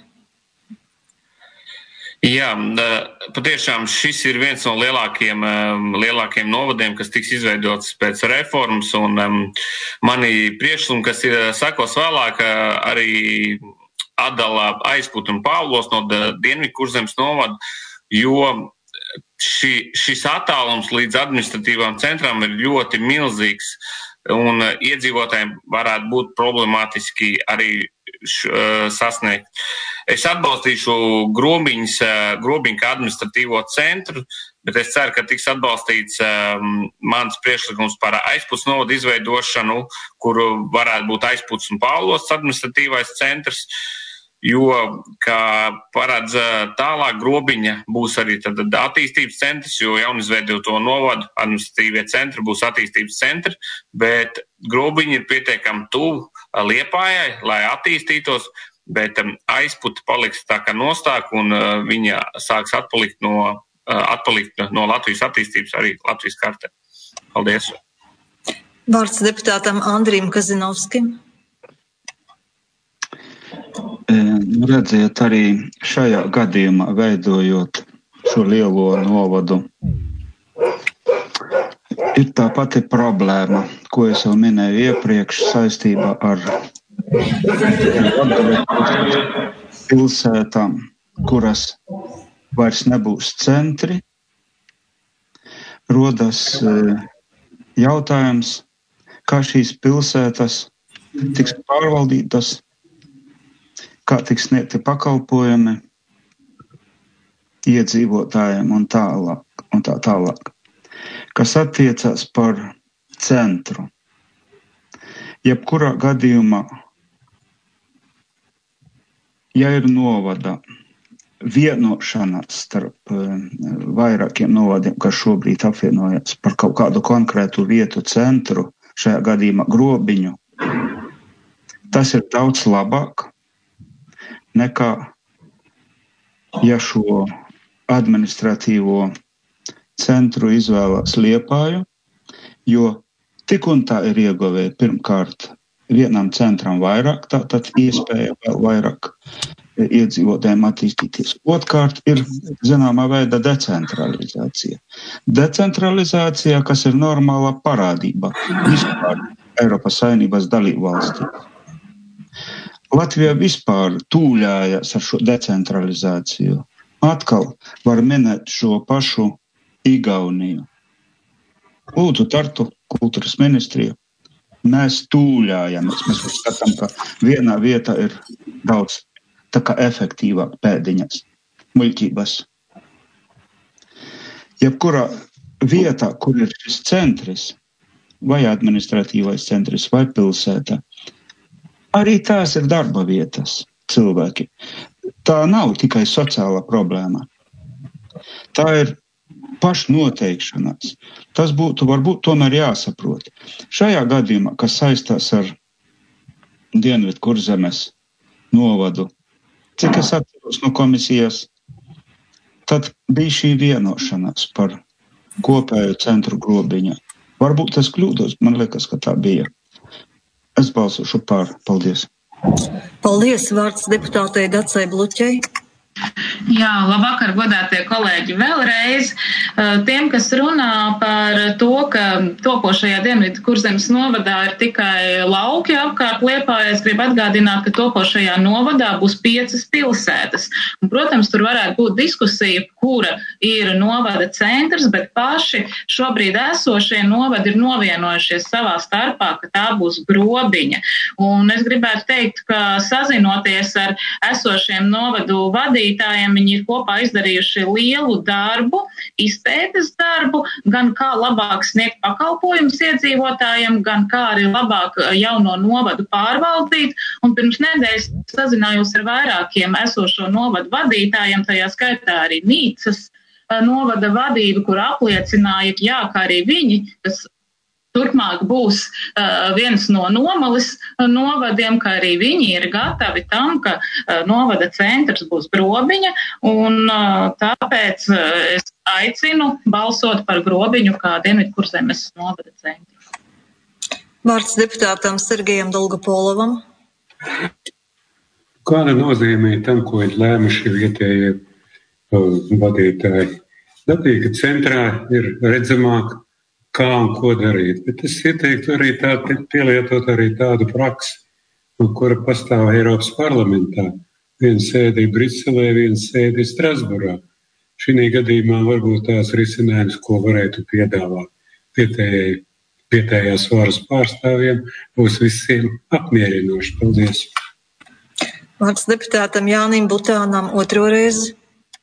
Jā, patiešām šis ir viens no lielākiem novadiem, kas tiks izveidots pēc reformas, un mani priekšlikumi, kas ir sakos vēlāk, arī atdala Aizputu un Pāvlos no Dienvidkurzemes novada, jo šis attālums līdz administratīvām centrām ir ļoti milzīgs, un iedzīvotājiem varētu būt problemātiski arī sasniegt. Es atbalstīšu Grobiņu kā administratīvo centru, bet es ceru, ka tiks atbalstīts mans priekšlikums par Aizputs novadu izveidošanu, kur varētu būt Aizputs un Pāvlos administratīvais centrs, jo, kā paredz tālāk, Grobiņa būs arī tad attīstības centrs, jo jaunizveidoto novadu administratīvie centri būs attīstības centri, bet Grobiņa ir pietiekami tuvu Liepājai, lai attīstītos, bet Aizputa paliks tā kā nostāk, un viņa sāks atpalikt no Latvijas attīstības arī Latvijas kartē. Paldies. Vārds deputātam Andrim Kazinovskim. Redziet, arī šajā gadījumā veidojot šo lielo novadu, ir tā pati problēma, ko es jau minēju iepriekš saistībā ar pilsētām, kuras vairs nebūs centri. Rodas jautājums, kā šīs pilsētas tiks pārvaldītas, kā tiks sniegti pakalpojumi iedzīvotājiem un tā tālāk. Kas attiecās par centru. Jebkurā gadījumā, ja ir novada vienošanās starp vairākiem novadiem, kas šobrīd apvienojas par kaut kādu konkrētu vietu centru, šajā gadījumā Grobiņu, tas ir daudz labāk nekā, ja šo administratīvo centru izvēlās Liepāju, jo tik un tā ir ieguvēja pirmkārt vienam centram vairāk, tātad iespēja vēl vairāk iedzīvotājiem attīstīties. Otkārt ir zināmā veida decentralizācija. Decentralizācija, kas ir normāla parādība vispār Eiropas Savienības dalību valstī. Latvija vispār tūļājas ar šo decentralizāciju. Atkal var minēt šo pašu Igauniju. Lūdzu, Tartu kultūras ministriju. Mēs tūļājamies. Mēs skatām, ka vienā vietā ir daudz tā kā efektīvāk pēdiņas, muļķības. Jebkurā vietā, kur ir šis centris, vai administratīvais centris, vai pilsēta, arī tās ir darba vietas cilvēki. Tā nav tikai sociāla problēma. Tā ir pašnoteikšanās. Tas būtu varbūt tomēr jāsaprot. Šajā gadījumā, kas saistās ar Dienvidkurzemes novadu, cik es atceros no komisijas, tad bija šī vienošanās par kopēju centru Grobiņā. Varbūt es kļūdos, man liekas, ka tā bija. Es balsošu par. Paldies. Paldies. Vārds deputātei Dacai Bluķei. Jā, labvakar, godātie kolēģi. Vēlreiz tiem, kas runā par to, ka topošajā Dienvidu Kurzemes novadā ir tikai lauki apkārt Liepājai, es gribu atgādināt, ka topošajā novadā būs 5 pilsētas. Un, protams, tur varētu būt diskusija, kura ir novada centrs, bet paši šobrīd esošie novadi ir novienojušies savā starpā, ka tā būs Grobiņa. Un es gribētu teikt, ka sazinoties ar esošiem novadu vadītājiem, viņi ir kopā izdarījuši lielu darbu, izpētes darbu, gan kā labāk sniegt pakalpojumus iedzīvotājiem, gan kā arī labāk jauno novadu pārvaldīt. Un pirms nedēļas sazinājos ar vairākiem esošo novadu vadītājiem, tajā skaitā arī Nīcas novada vadību, kur apliecināja, ka jā, kā arī viņi, kas turpmāk būs viens no Nomalis novadiem, ka arī viņi ir gatavi tam, ka novada centrs būs Grobiņa, un tāpēc es aicinu balsot par Grobiņu kā Dienvidu Kurzemes novada centru. Vārds deputātam Sergejam Dolgopolovam. Kāda nozīmē tam, ko ir lēmuši vietējie vadītāji? Dabīgi, ka centrā ir redzamāk, kā un ko darīt, bet es ieteiktu arī pielietot arī tādu praksi, kura pastāv Eiropas parlamentā. Viena sēde ir Briselē, viena sēde ir Strasburā. Šī gadījumā varbūt tās risinājums, ko varētu piedāvāt vietējās varas pārstāvjiem, būs visiem apmierinoši. Paldies! Vārds deputātam Jānim Butānam otro reizi.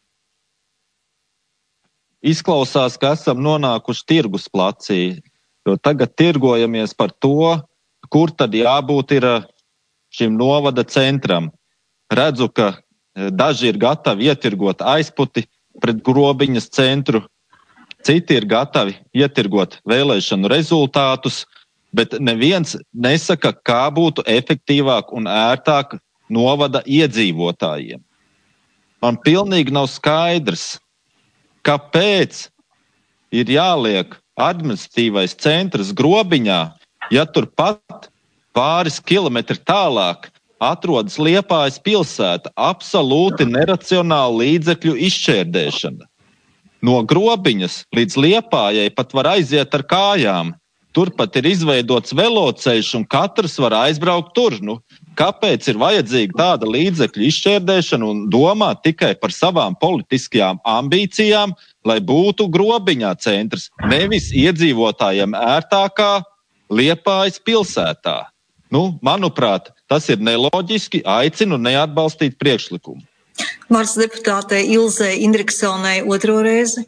Izklausās, ka esam nonākuši tirgus placī, jo tagad tirgojamies par to, kur tad jābūt ir šim novada centram. Redzu, ka daži ir gatavi ietirgot aizputi pret Grobiņas centru, citi ir gatavi ietirgot vēlēšanu rezultātus, bet neviens nesaka, kā būtu efektīvāk un ērtāk novada iedzīvotājiem. Man pilnīgi nav skaidrs, kāpēc ir jāliek administratīvais centrs Grobiņā, ja turpat pāris kilometri tālāk atrodas Liepājas pilsēta, absolūti neracionāla līdzekļu izšķērdēšana. No Grobiņas līdz Liepājai pat var aiziet ar kājām. Turpat ir izveidots veloceļš un katrs var aizbraukt tur. Kāpēc ir vajadzīga tāda līdzekļu izšķērdēšana un domāt tikai par savām politiskajām ambīcijām, lai būtu Grobiņā centrs, nevis iedzīvotājiem ērtākā Liepājas pilsētā? Manuprāt, tas ir neloģiski, aicinu neatbalstīt priekšlikumu. Vārds deputātei Ilzei Indriksonai otro reizi.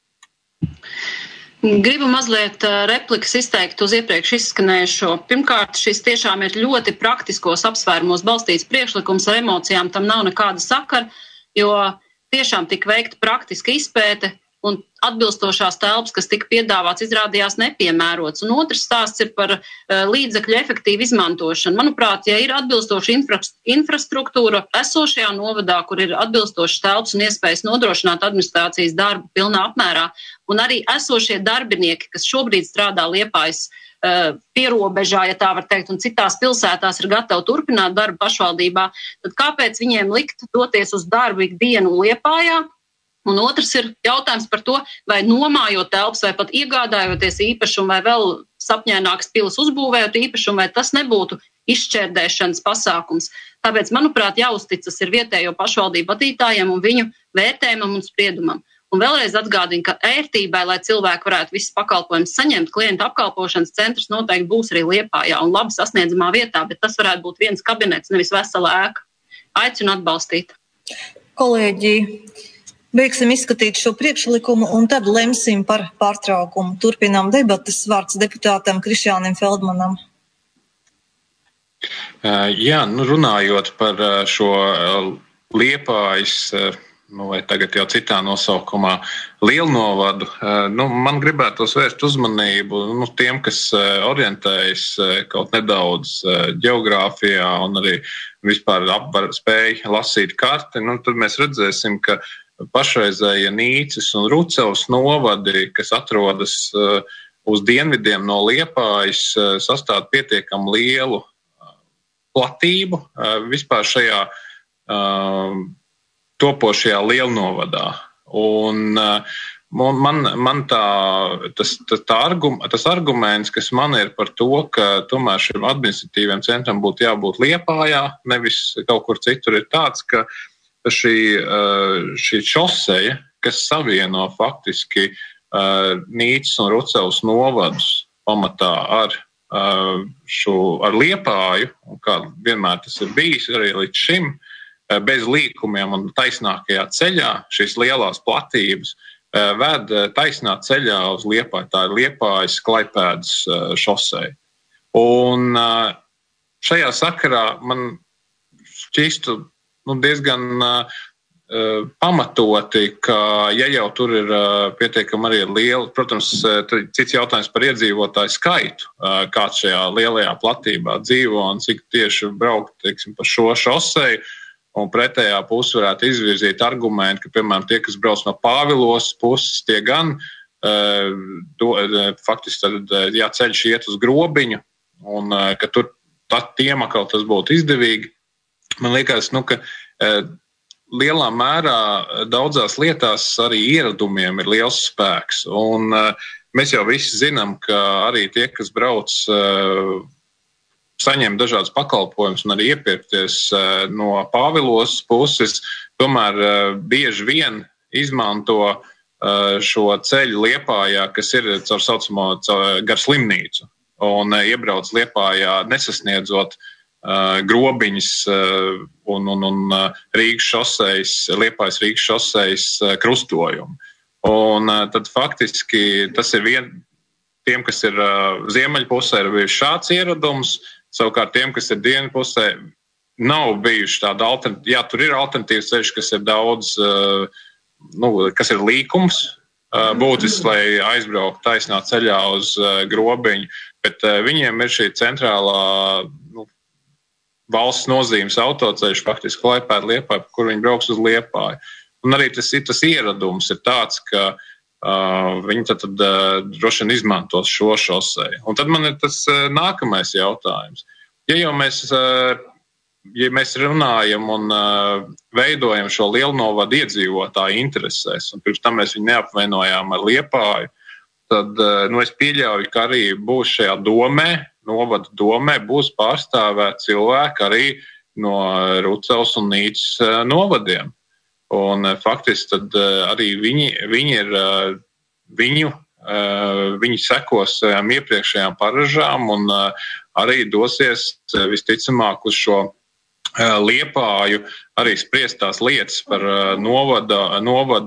Gribu mazliet replikas izteikt uz iepriekš izskanējušo. Pirmkārt, šis tiešām ir ļoti praktiskos apsvērumos balstīts priekšlikums, ar emocijām tam nav nekāda sakara, jo tiešām tika veikta praktiska izpēte un atbilstošās telpas, kas tika piedāvāts, izrādījās nepiemērots. Un otrs stāsts ir par līdzekļu efektīvu izmantošanu. Manuprāt, ja ir atbilstoša infrastruktūra esošajā novadā, kur ir atbilstošas telpas un iespējas nodrošināt administrācijas darbu pilnā apmērā, un arī esošie darbinieki, kas šobrīd strādā Liepājas pierobežā, ja tā var teikt, un citās pilsētās ir gatavi turpināt darbu pašvaldībā, tad kāpēc viņiem likt doties uz darbu ikdienu Liepājā? Un otrs ir jautājums par to, vai nomājot telpas, vai pat iegādājoties īpašumu, vai vēl sapņēnāks pilis uzbūvējot īpašumu, vai tas nebūtu izšķērdēšanas pasākums. Tāpēc, manuprāt, jāuzticas ir vietējo pašvaldību vadītājiem un viņu vērtējumam un spriedumam. Un vēlreiz atgādinu, ka ērtībai, lai cilvēki varētu visus pakalpojumus saņemt, klientu apkalpošanas centrs noteikti būs arī Liepājā un labi sasniedzamā vietā, bet tas varētu būt viens kabinets, nevis vesela ēka. Aicinu atbalstīt. Kolēģi, beigsim izskatīt šo priekšlikumu un tad lemsim par pārtraukumu. Turpinām debatas. Vārds deputātam Krišjānim Feldmanam. Jā, runājot par šo Liepājas, vai tagad jau citā nosaukumā, Lielnovadu, man gribētos vērst uzmanību tiem, kas orientējas kaut nedaudz ģeogrāfijā un arī vispār spēj lasīt karti, tad mēs redzēsim, ka pašreizējie Nīcas un Rucavas novadi, kas atrodas uz dienvidiem no Liepājas, sastāv pietiekam lielu platību. Vispār šajā topošajā lielnovadā. Un man tas arguments, kas man ir par to, ka tomēr šim administratīviem centram būtu jābūt Liepājā, nevis kaut kur citur, ir tāds, ka šī šoseja, kas savieno faktiski Nīcas un Rucavas novadus pamatā ar Liepāju, un kā vienmēr tas ir bijis arī līdz šim, bez līkumiem un taisnākajā ceļā, šīs lielās platības, ved taisnā ceļā uz Liepāju. Tā ir Liepājas Klaipēdas šoseja. Un šajā sakarā man šķistu diezgan pamatoti, ka ja jau tur ir pietiekami arī liela, protams, cits jautājums par iedzīvotāju skaitu, kāds šajā lielajā platībā dzīvo un cik tieši braukt, teiksim, pa šo šoseju, un pretējā puse varētu izvirzīt argumentu, ka, piemēram, tie, kas brauc no Pāvilos puses, tie gan faktiski tad ceļš iet uz Grobiņu, un ka tur tiem atkal tas būtu izdevīgi. Man liekas, ka lielā mērā daudzās lietās arī ieradumiem ir liels spēks. Un mēs jau visi zinām, ka arī tie, kas brauc saņem dažādas pakalpojumus un arī iepirkties no Pāvilos puses, tomēr bieži vien izmanto šo ceļu Liepājā, kas ir caur saucamo gar slimnīcu, un iebrauc Liepājā nesasniedzot Grobiņas un Rīgas šosejas, Liepājas Rīgas šosejas krustojumu. Un tad faktiski tas ir tiem, kas ir ziemeļpusē, ir bijis šāds ieradums, savukārt tiem, kas ir dienvidpusē, nav bijuši tāda alternatīva. Jā, tur ir alternatīvas ceļš, kas ir daudz, kas ir līkums, būtisks, lai aizbrauktu taisnā ceļā uz Grobiņu, bet viņiem ir šī centrālā valsts nozīmes autoceļš, faktiski Klaipēda Liepāja, kur viņi brauks uz Liepāju. Un arī tas ieradums ir tāds, ka viņi tad droši vien izmantos šo šoseju. Un tad man ir tas nākamais jautājums. Ja mēs runājam un veidojam šo lielnovadu iedzīvotāju interesēs, un pirms tam mēs viņu neapvainojām ar Liepāju, tad es pieļauju, ka arī būs šajā novada domē, būs pārstāvēt cilvēki arī no Rucavas un Nīcas novadiem. Un faktiski tad arī viņi sekos iepriekšējām paražām un arī dosies visticamāk uz šo Liepāju arī spriest tās lietas par novada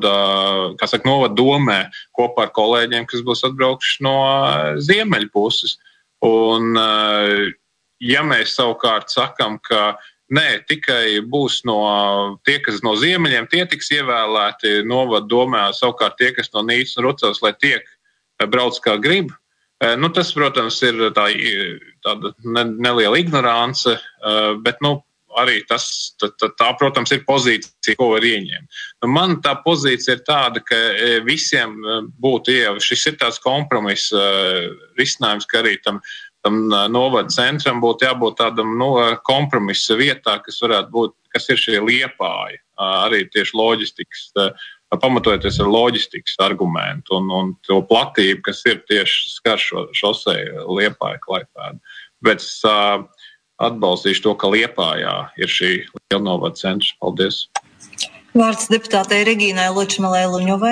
domē kopā ar kolēģiem, kas būs atbraukuši no ziemeļu puses. Un ja mēs savukārt sakam, ka nē, tikai būs tie, kas no ziemeļiem, tie tiks ievēlēti novada domē, savukārt tie, kas no Nīcas un Rucavas, lai tiek brauc kā grib. Tas, protams, ir tāda neliela ignorance, bet, arī tā, protams, ir pozīcija, ko var ieņemt. Man tā pozīcija ir tāda, ka visiem būtu šis ir tāds kompromiss risinājums, ka arī tam novada centram būtu jābūt tādam kompromisa vietā, kas varētu būt, kas ir šie Liepāji, arī tieši loģistikas, pamatojoties ar loģistikas argumentu un to platību, kas ir tieši skar šoseju Liepāja Klaipēdu. Bet es atbalstīšu to, ka Liepājā ir šī lielnovada centrs. Paldies. Vārds deputātei Regīnai Ločmelē-Luņovai.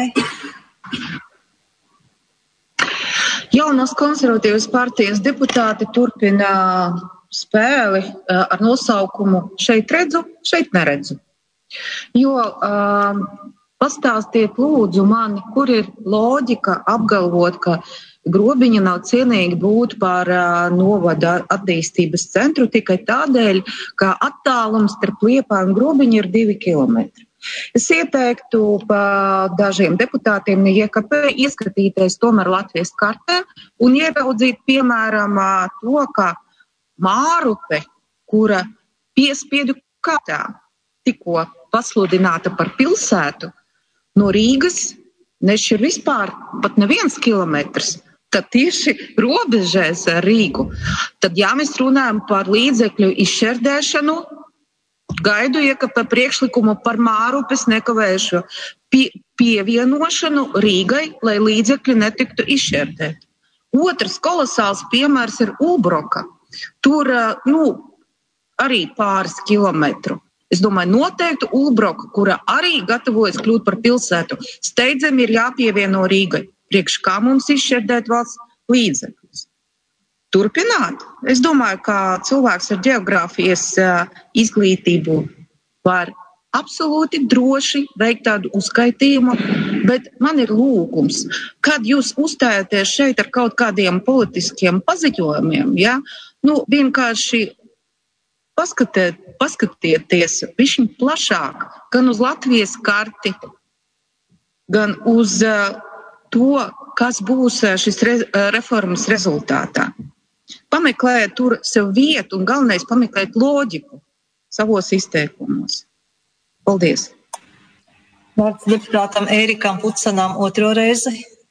Jaunās konservatīvas partijas deputāti turpina spēli ar nosaukumu šeit redzu, šeit neredzu. Jo pastāstiet lūdzu mani, kur ir loģika apgalvot, ka Grobiņa nav cienīgi būt par novada attīstības centru tikai tādēļ, ka attālums starp Liepāju un Grobiņu ir 2 kilometri. Es ieteiktu dažiem deputātiem no IKP ieskatīties tomēr Latvijas kartē un ieraudzīt, piemēram, to, ka Mārupe, kura piespiedu kārtā tikko pasludināta par pilsētu, no Rīgas nešķir vispār pat neviens kilometrs, tad tieši robežēs ar Rīgu. Tad, ja mēs runājam par līdzekļu izšķērdēšanu, gaidu iekapa priekšlikumu par Mārupes nekavējušo pievienošanu Rīgai, lai līdzekļi netiktu izšķērdēti. Otrs kolosāls piemērs ir Ulbroka. Tur, arī pāris kilometru. Es domāju, noteikti Ulbroka, kura arī gatavojas kļūt par pilsētu, steidzami ir jāpievieno Rīgai. Priekš kā mums izšķērdēt valsts līdzekļus. Turpināt. Es domāju, ka cilvēks ar ģeogrāfijas izglītību var absolūti droši veikt tādu uzskaitījumu, bet man ir lūgums, kad jūs uzstājaties šeit ar kaut kādiem politiskiem paziņojumiem, vienkārši paskatieties bišķiņ plašāk, gan uz Latvijas karti, gan uz to, kas būs šis reformas rezultātā. Pameklējiet tur sev vietu un galvenais pameklēt loģiku savos izteikumos. Paldies. Vārds deputātam Ērikam Pucanam otro reizi.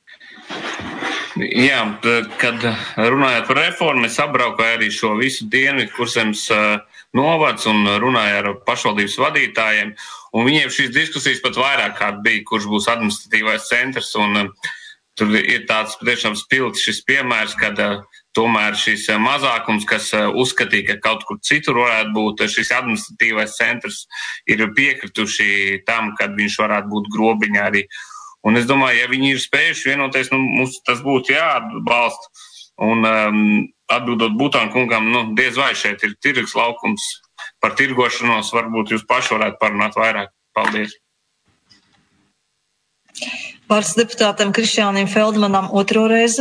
Jā, kad runājot par reformu, es apbraukoju arī šo visu Dienvidu Kurzemes novads un runāju ar pašvaldības vadītājiem. Un viņiem šīs diskusijas pat vairāk kārt bija, kurš būs administratīvais centrs. Un tur ir tāds patiešām spilgts šis piemērs, kad tomēr šis mazākums, kas uzskatīja, ka kaut kur citur varētu būt šis administratīvais centrs, ir piekrituši tam, kad viņš varētu būt Grobiņā arī. Un es domāju, ja viņi ir spējuši vienoties, mums tas būtu jāatbalsta. Un atbildot Butāna kungam, diez vai šeit ir tirgus laukums par tirgošanos, varbūt jūs paši varētu parunāt vairāk. Paldies. Vārds deputātam Krišjānim Feldmanam otro reizi.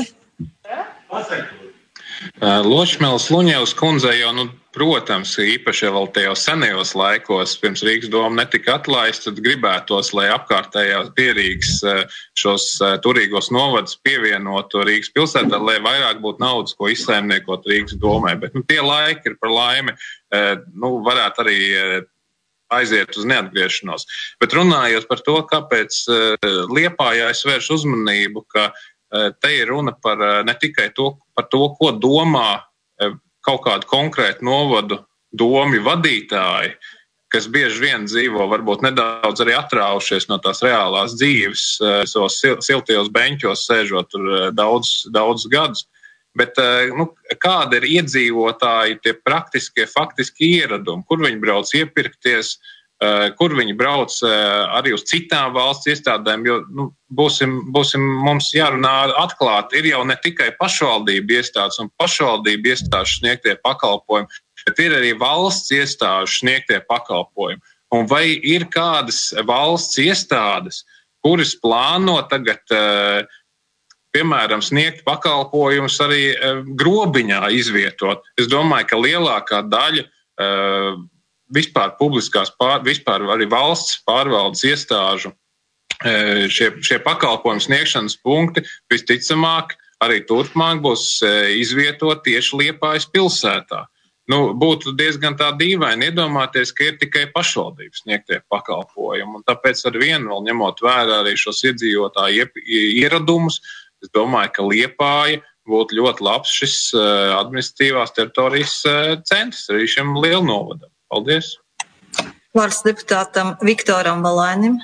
Ločmēls Luņevs kundze jau, protams, īpaši vēl tajos senajos laikos, pirms Rīgas doma netika atlaista, tad gribētos, lai apkārtējās pierīgas šos turīgos novadus pievienotu Rīgas pilsētā, lai vairāk būtu naudas, ko izsaimniekot Rīgas domai. Bet tie laiki ir par laimi, varētu arī aiziet uz neatgriešanos. Bet runājot par to, kāpēc Liepājā es vēršu uzmanību, ka te ir runa par ne tikai par to, ko domā kaut kādu konkrētu novadu domi vadītāji, kas bieži vien dzīvo, varbūt nedaudz arī atraušies no tās reālās dzīves, savos siltajos beņķos sēžot tur daudz gadus. Bet kāda ir iedzīvotāji tie praktiskie, faktiski ieradumi, kur viņi brauc iepirkties, kur viņi brauc arī uz citām valsts iestādēm, jo būsim mums jārunā atklāti, ir jau ne tikai pašvaldību iestādes un pašvaldību iestāžu sniegtie pakalpojumi, bet ir arī valsts iestāžu sniegtie pakalpojumi. Un vai ir kādas valsts iestādes, kuras plāno tagad, piemēram, sniegt pakalpojumus arī Grobiņā izvietot? Es domāju, ka lielākā daļa vispār publiskās, vispār arī valsts pārvaldes iestāžu šie pakalpojumu sniegšanas punkti visticamāk arī turpmāk būs izvietot tieši Liepājas pilsētā. Būtu diezgan tā dīvaini iedomāties, ka ir tikai pašvaldības sniegtie pakalpojumi, un tāpēc ar vienu vēl ņemot vērā arī šos iedzīvotāju ieradumus, es domāju, ka Liepāja būtu ļoti labs šis administratīvās teritorijas centrs arī šiem lielnovadam. Paldies. Vārds deputātam Viktoram Valainim.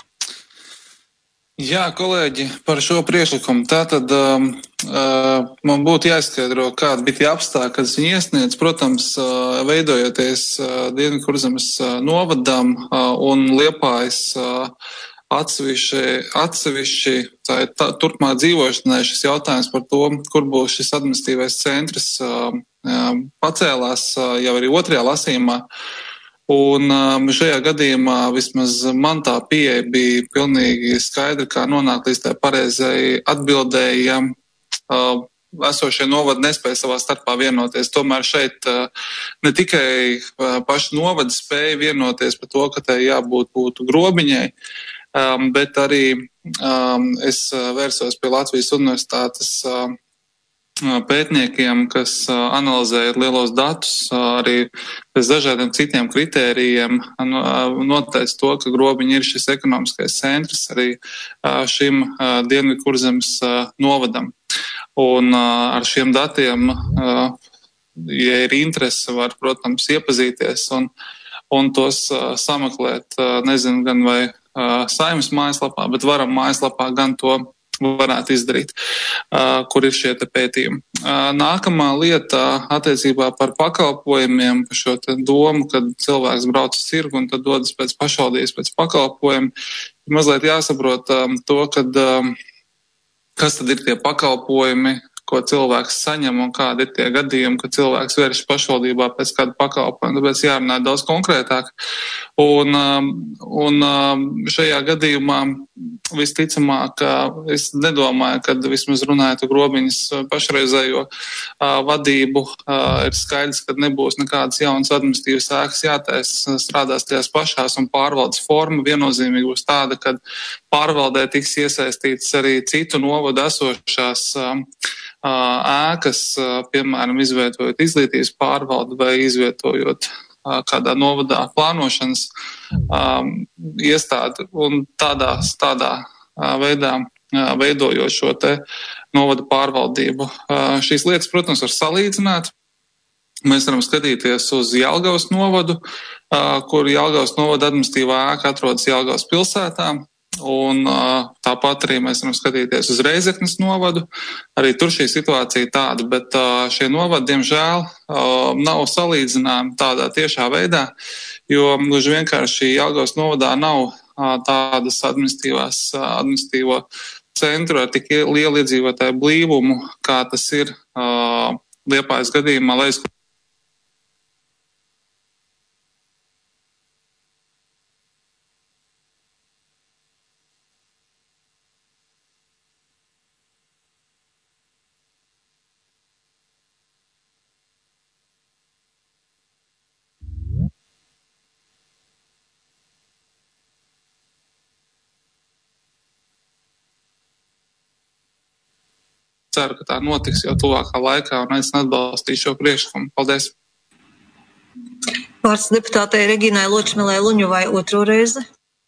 Jā, kolēģi, par šo priekšlikumu. Tātad man būtu jāizskaidro, kāda bija tie apstākļi, kad viņi iesniedz. Protams, veidojoties Dienvidkurzemes novadam un Liepājas atsevišķi turpmāk dzīvošanai šis jautājums par to, kur būs šis administratīvais centrs, pacēlās jau arī otrajā lasījumā. Un šajā gadījumā vismaz man tā pieeja bija pilnīgi skaidra, kā nonākt līdz tā pareizai atbildēji, ja esošie novadi nespēja savā starpā vienoties. Tomēr šeit ne tikai paši novadi spēja vienoties par to, ka tai būtu Grobiņai, bet arī es vērsos pie Latvijas Universitātes pētniekiem, kas analizēja lielos datus, arī pēc dažādiem citiem kritērijiem noteica to, ka Grobiņa ir šis ekonomiskais centrs arī šim Dienvidkurzemes novadam. Un ar šiem datiem, ja ir interese, var, protams, iepazīties. un tos sameklēt, nezinu, gan vai Saeimas mājaslapā, bet Varam mājaslapā gan to varētu izdarīt, kur ir šie te pētījumi. Nākamā lieta attiecībā par pakalpojumiem, par šo te domu, kad cilvēks brauc uz tirgu un tad dodas pēc pašvaldības, pēc pakalpojuma, mazliet jāsaprot to, kad, kas tad ir tie pakalpojumi, ko cilvēks saņem un kādi ir tie gadījumi, ka cilvēks vērš pašvaldībā pēc kāda pakalpojuma, tāpēc jārunā daudz konkrētāk. Un šajā gadījumā visticamāk, es nedomāju, kad vismaz runājot Grobiņas pašreizējo vadību, ir skaidrs, ka nebūs nekādas jaunas administratīvas ēkas jātaisa, strādās tajās pašās un pārvaldes forma viennozīmīgi būs tāda, kad pārvaldē tiks iesaistīts arī citu novadu esošās ēkas, piemēram, izvietojot izglītības pārvaldu vai izvietojot kādā novadā plānošanas iestādi un tādā veidā veidojot šo te novadu pārvaldību. Šīs lietas, protams, var salīdzināt. Mēs varam skatīties uz Jelgavas novadu, kur Jelgavas novada administratīvā ēka atrodas Jelgavas pilsētā. Un tāpat arī mēs varam skatīties uz Reizeknes novadu. Arī tur šī situācija tāda, bet šie novadi, diemžēl, nav salīdzināmi tādā tiešā veidā, jo gluži vienkārši Jelgavas novadā nav tādas administratīvo centru ar tik lielu iedzīvotāju blīvumu, kā tas ir Liepājas gadījumā, lai ceru, ka tā notiks jau tuvākā laikā un aicinu atbalstīt šo priekšlikumu. Paldies! Vārds deputātei Reginai Ločmilai Luņuvai otro reizi.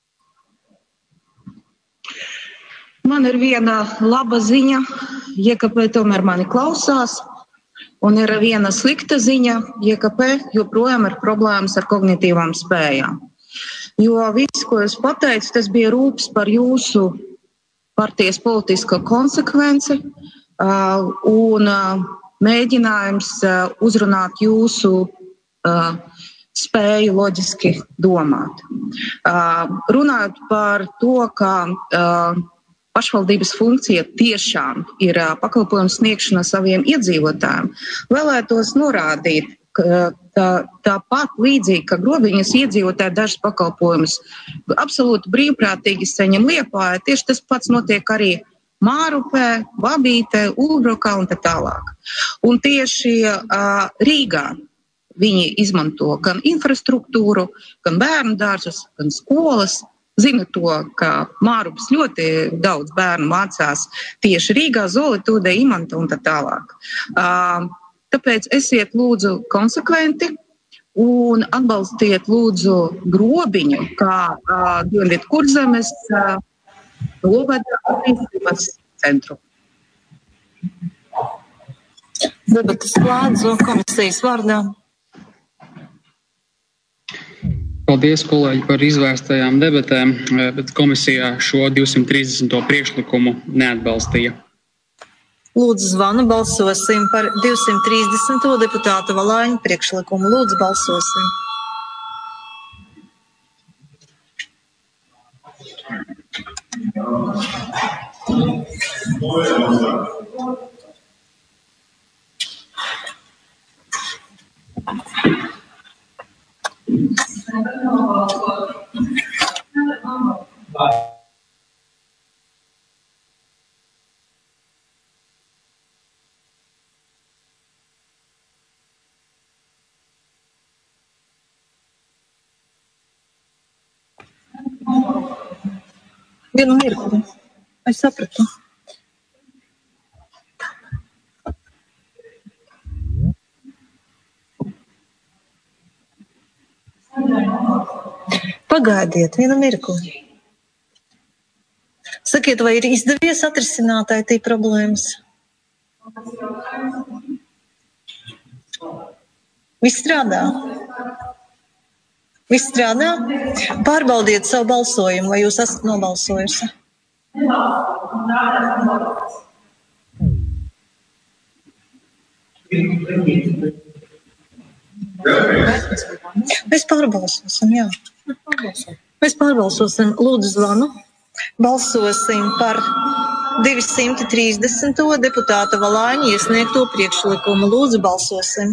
Man ir viena laba ziņa, JKP tomēr mani klausās, un ir viena slikta ziņa, JKP joprojām ir problēmas ar kognitīvām spējām. Jo viss, ko es pateicu, tas bija rūps par jūsu partijas politisko konsekvenci, un mēģinājums uzrunāt jūsu spēju loģiski domāt. Runājot par to, ka pašvaldības funkcija tiešām ir pakalpojumu sniegšana saviem iedzīvotājiem, vēlētos norādīt, ka tāpat līdzīgi, ka Grobiņas iedzīvotāji dažas pakalpojumus absolūti brīvprātīgi saņem Liepājā, tieši tas pats notiek arī Mārupē, Babītē, Ulbrokā un tā tālāk. Un tieši Rīgā viņi izmanto gan infrastruktūru, gan bērnu dārzus, gan skolas. Zinu to, ka Mārupas ļoti daudz bērnu mācās tieši Rīgā, Zolitūdē, Imantā un tā tālāk. Tāpēc esiet lūdzu konsekventi un atbalstiet lūdzu Grobiņu kā Dienvidu Kurzemes novada attīstības centru. Debatas slēdzu komisijas vārdā. Paldies, kolēģi, par izvērstajām debatēm, bet komisijā šo 230. priekšlikumu neatbalstīja. Lūdzu zvanu, balsosim par 230. deputāta Valāņa priekšlikumu. Lūdzu, balsosim. Vienu mirkli. Es sapratu. Pagaidiet, vienu mirkli. Sakiet, vai ir izdevies atrisināt IT problēmas? Viss strādā. Viss strādā? Pārbaudiet savu balsojumu, vai jūs esat nobalsojusi. Mēs pārbalsosim, jā. Mēs pārbalsosim, lūdzu zvanu. Balsosim par 230. deputāta Valāņa iesniegto priekšlikumu. Lūdzu, balsosim.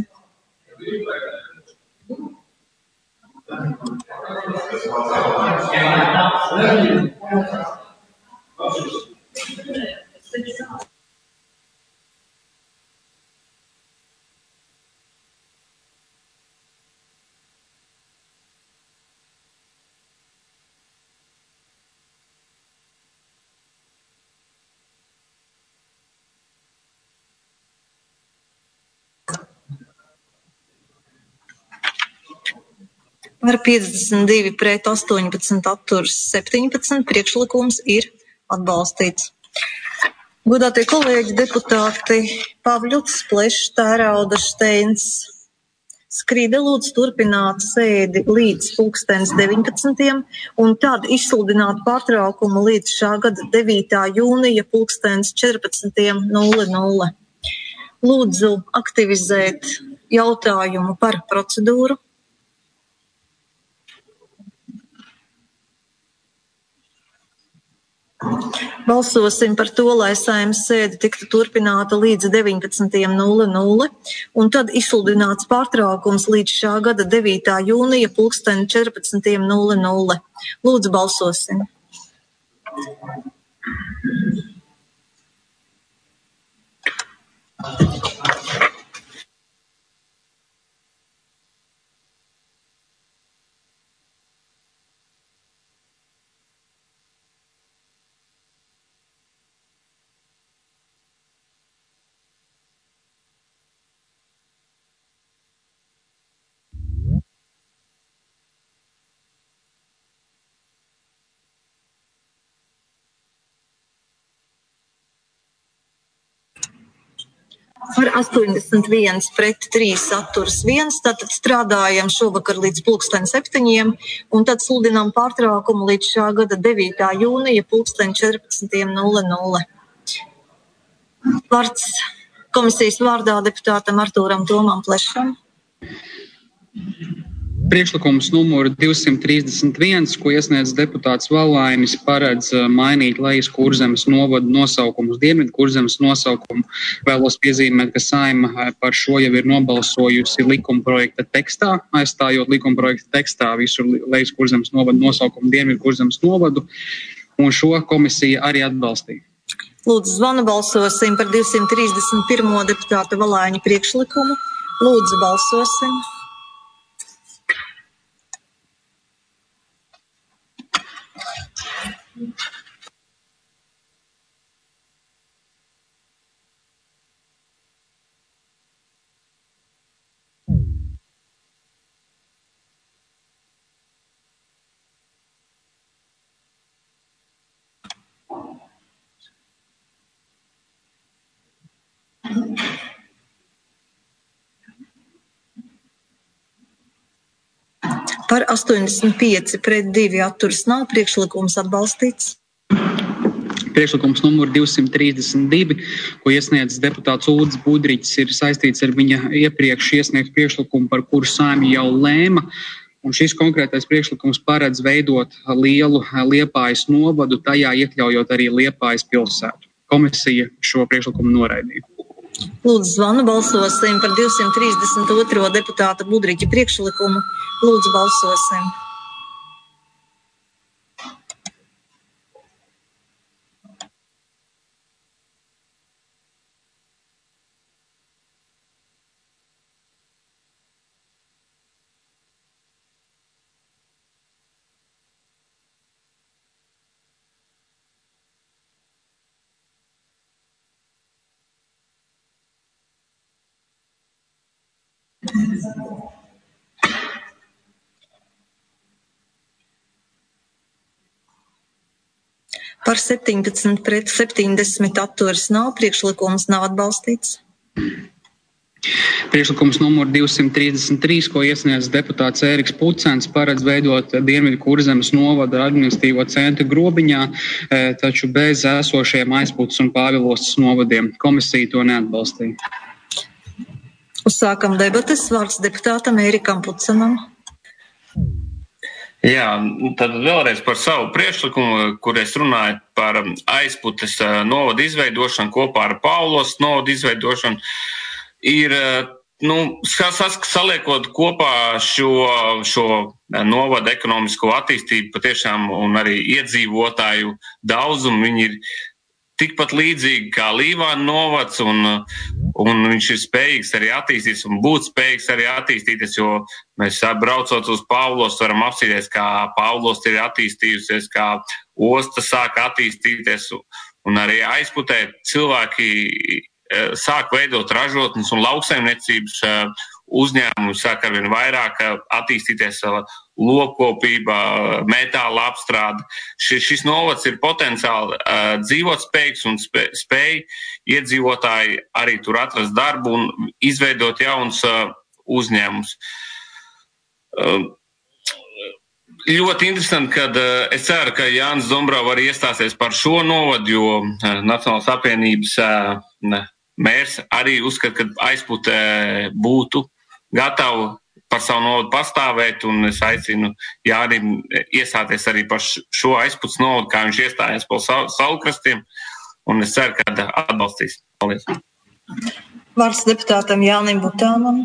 Par 52 pret 18 atturas 17 priekšlikums ir atbalstīts. Godātie kolēģi, deputāti Pavļuts, Plešs, Tērauda, Steins, Skride lūdzu turpināt sēdi līdz 19. un tad izsludināt pārtraukumu līdz šā gada 9. jūnija 14:00. Lūdzu aktivizēt jautājumu par procedūru. Balsosim par to, lai Saeimas sēde tiktu turpināta līdz 19:00 un tad izsludināts pārtraukums līdz šā gada 9. jūnija 14:00. Lūdzu, balsosim. Par 81 pret 3 atturas 1, tātad strādājam šovakar līdz 7:00 un tad sludinām pārtraukumu līdz šā gada 9. jūnija 14:00. Vārds komisijas vārdā deputātam Artūram Tomam Plešam. Priekšlikums numuru 231, ko iesniedz deputāts Valainis, paredz mainīt Lejas Kurzemes novadu nosaukumu uz Dienvidu Kurzemes nosaukumu. Vēlos piezīmēt, ka Saeima par šo jau ir nobalsojusi likumprojekta tekstā, aizstājot likumprojekta tekstā visu Lejas Kurzemes novadu nosaukumu Dienvidu Kurzemes novadu, un šo komisija arī atbalstīja. Lūdzu, zvanu balsosim par 231. deputāta Valaiņa priekšlikumu. Lūdzu, balsosim. Par 85 pret 2 atturas nav, priekšlikums atbalstīts. Priekšlikums numur 232, ko iesniedz deputāts Ulris Budriķis, ir saistīts ar viņa iepriekš iesniegtu priekšlikumu, par kuru Saeima jau lēma. Un šis konkrētais priekšlikums paredz veidot lielu Liepājas novadu, tajā iekļaujot arī Liepājas pilsētu. Komisija šo priekšlikumu noraidīja. Lūdzu, zvanu balsosim par 232. deputāta Budriķa priekšlikumu. Lūdzu, balsosim. Par 17 pret 70 atturas nav, priekšlikums nav atbalstīts. Priekšlikums numur 233, ko iesniedz deputāts Ēriks Pucens, paredz veidot Dienvidu Kurzemes novada administratīvo centru Grobiņā, taču bez esošiem Aizputes un Pāvilostas novadiem. Komisija to neatbalstīja. Uzsākam debates. Vārds deputātam Ērikam Pucenam. Jā, tad vēlreiz par savu priekšlikumu, kur es runāju par Aizputes novadu izveidošanu kopā ar Pāvilostas novadu izveidošanu. Ir, saliekot kopā šo novadu ekonomisko attīstību patiešām un arī iedzīvotāju daudzumu, viņi ir tikpat līdzīgi kā Līvāna novads, un viņš ir spējīgs arī attīstīties un būt spējīgs arī attīstīties, jo mēs braucot uz Pāvilostu varam apsīties, kā Pāvilosta ir attīstījusies, kā osta sāk attīstīties, un arī Aizputē cilvēki sāk veidot ražotnes un lauksaimniecības uzņēmumus, sāk arvien vairāk attīstīties lopkopība, metāla apstrāde. Šis novads ir potenciāli dzīvotspējīgs un spēj iedzīvotāji arī tur atrast darbu un izveidot jauns uzņēmumus. Ļoti interesanti, kad es ceru, ka Jānis Dombrava arī iestāsies par šo novadu, jo Nacionālās apvienības mērs arī uzskata, ka Aizputē būtu gatavu par savu novadu pastāvēt, un es aicinu Jānim iestāties arī par šo Aizputes novadu, kā viņš iestājās par Saulkrastiem, un es ceru, ka atbalstīs. Paldies. Vārds deputātam Jānim Butānam.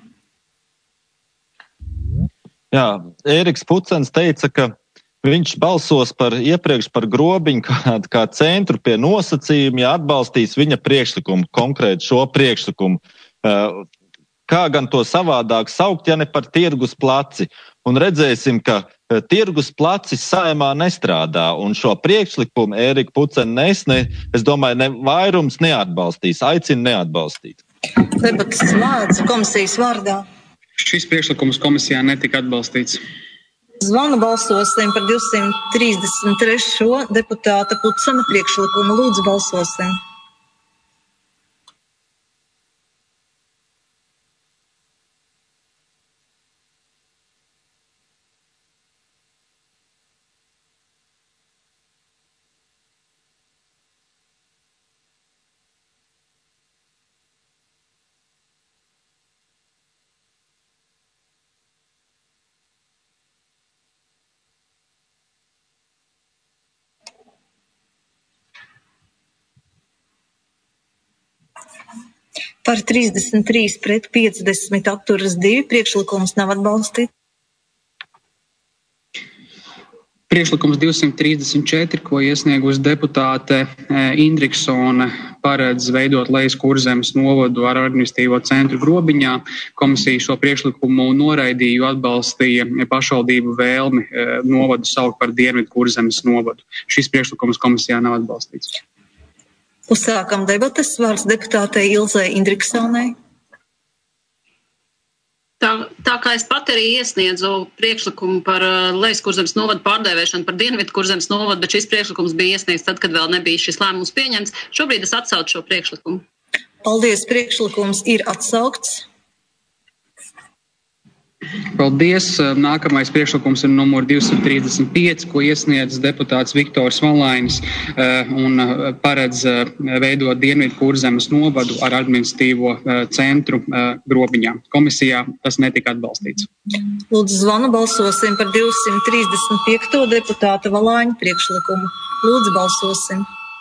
Jā, Ēriks Pucens teica, ka viņš balsos iepriekš par Grobiņu kā centru pie nosacījuma, ja atbalstīs viņa priekšlikumu, konkrēti šo priekšlikumu. Kā gan to savādāk saukt, ja ne par tirgus placi? Un redzēsim, ka tirgus placis Saeimā nestrādā, un šo priekšlikumu Ērika Pucena es domāju, ne vairums neatbalstīs, aicina neatbalstīt. Debates slēdz komisijas vārdā. Šis priekšlikums komisijā netika atbalstīts. Zvanu balsosim par 233. deputāta Pucena priekšlikumu. Lūdzu, balsosim. Par 33 pret 50 atturas 2. Priekšlikums nav atbalstīts. Priekšlikums 234, ko iesniegusi deputāte Indriksone, paredz veidot Lejas Kurzemes novadu ar administratīvo centru Grobiņā. Komisija šo priekšlikumu noraidīja, jo atbalstīja pašvaldību vēlmi novadu saukt par Dienvidu Kurzemes novadu. Šis priekšlikums komisijā nav atbalstīts. Uzsākam debates. Vārds deputātei Ilzei Indriksonei. Tā kā es pat arī iesniedzu priekšlikumu par Lejas Kurzemes novadu pārdēvēšanu par Dienvidu Kurzemes novadu, bet šis priekšlikums bija iesniegts tad, kad vēl nebija šis lēmums pieņemts. Šobrīd es atsaucu šo priekšlikumu. Paldies, priekšlikums ir atsaukts. Paldies. Nākamais priekšlikums ir numur 235, ko iesniedz deputāts Viktors Valainis un paredz veidot Dienvidu Kurzemes novadu ar administratīvo centru Grobiņā. Komisijā tas netika atbalstīts. Lūdzu, zvanu balsosim par 235. deputāta Valaiņa priekšlikumu. Lūdzu, balsosim.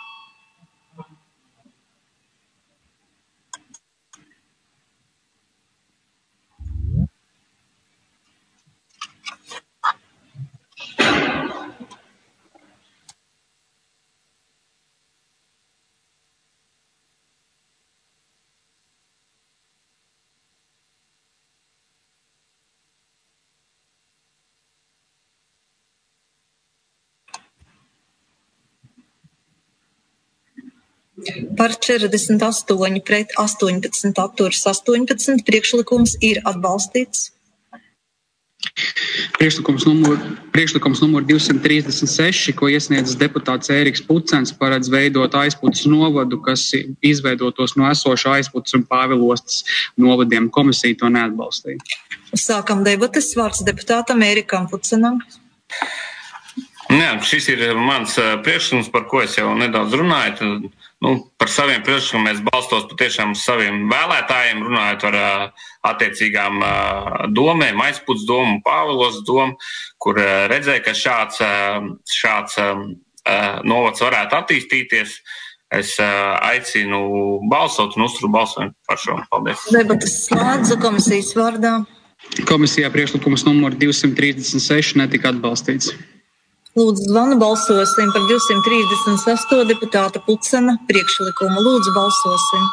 Par 48 pret 18 atturas 18. Priekšlikums ir atbalstīts. Priekšlikums numur 236, ko iesniedzis deputāts Ēriks Pucens, paredz veidot aizputes novadu, kas izveidotos no esošā aizputes un Pāvilostas novadiem. Komisija to neatbalstīja. Sākam debates. Vārds deputātam Ērikam Pucenam. Jā, šis ir mans priekšlikums, par ko es jau nedaudz runāju. Par saviem priekšlikumiem es balstos patiešām uz saviem vēlētājiem, runājot ar attiecīgām domēm, aizputes domu un Pāvilos domu, kur redzēja, ka šāds novads varētu attīstīties. Es aicinu balsot un uzturu balsojumu par šo. Paldies. Debates slēdzu komisijas vārdā. Komisijā priekšlikums numur 236 netika atbalstīts. Lūdzu, zvanu balsosim par 238 deputāta Pucena priekšlikumu. Lūdzu, balsosim.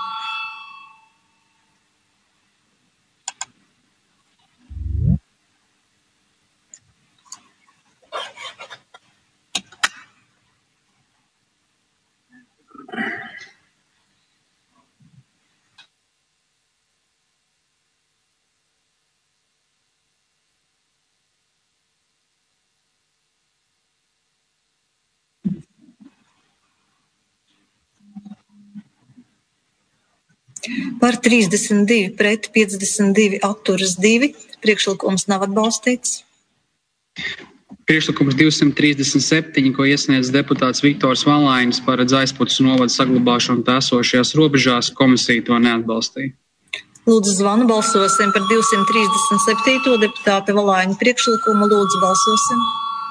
Par 32 pret 52 atturas 2. Priekšlikums nav atbalstīts. Priekšlikums 237, ko iesniedz deputāts Viktors Valainis, paredz aizputes novadu saglabāšanu tā esošajās robežās. Komisija to neatbalstīja. Lūdzu, zvanu balsosim par 237 deputāta Valaina priekšlikumu. Lūdzu, balsosim.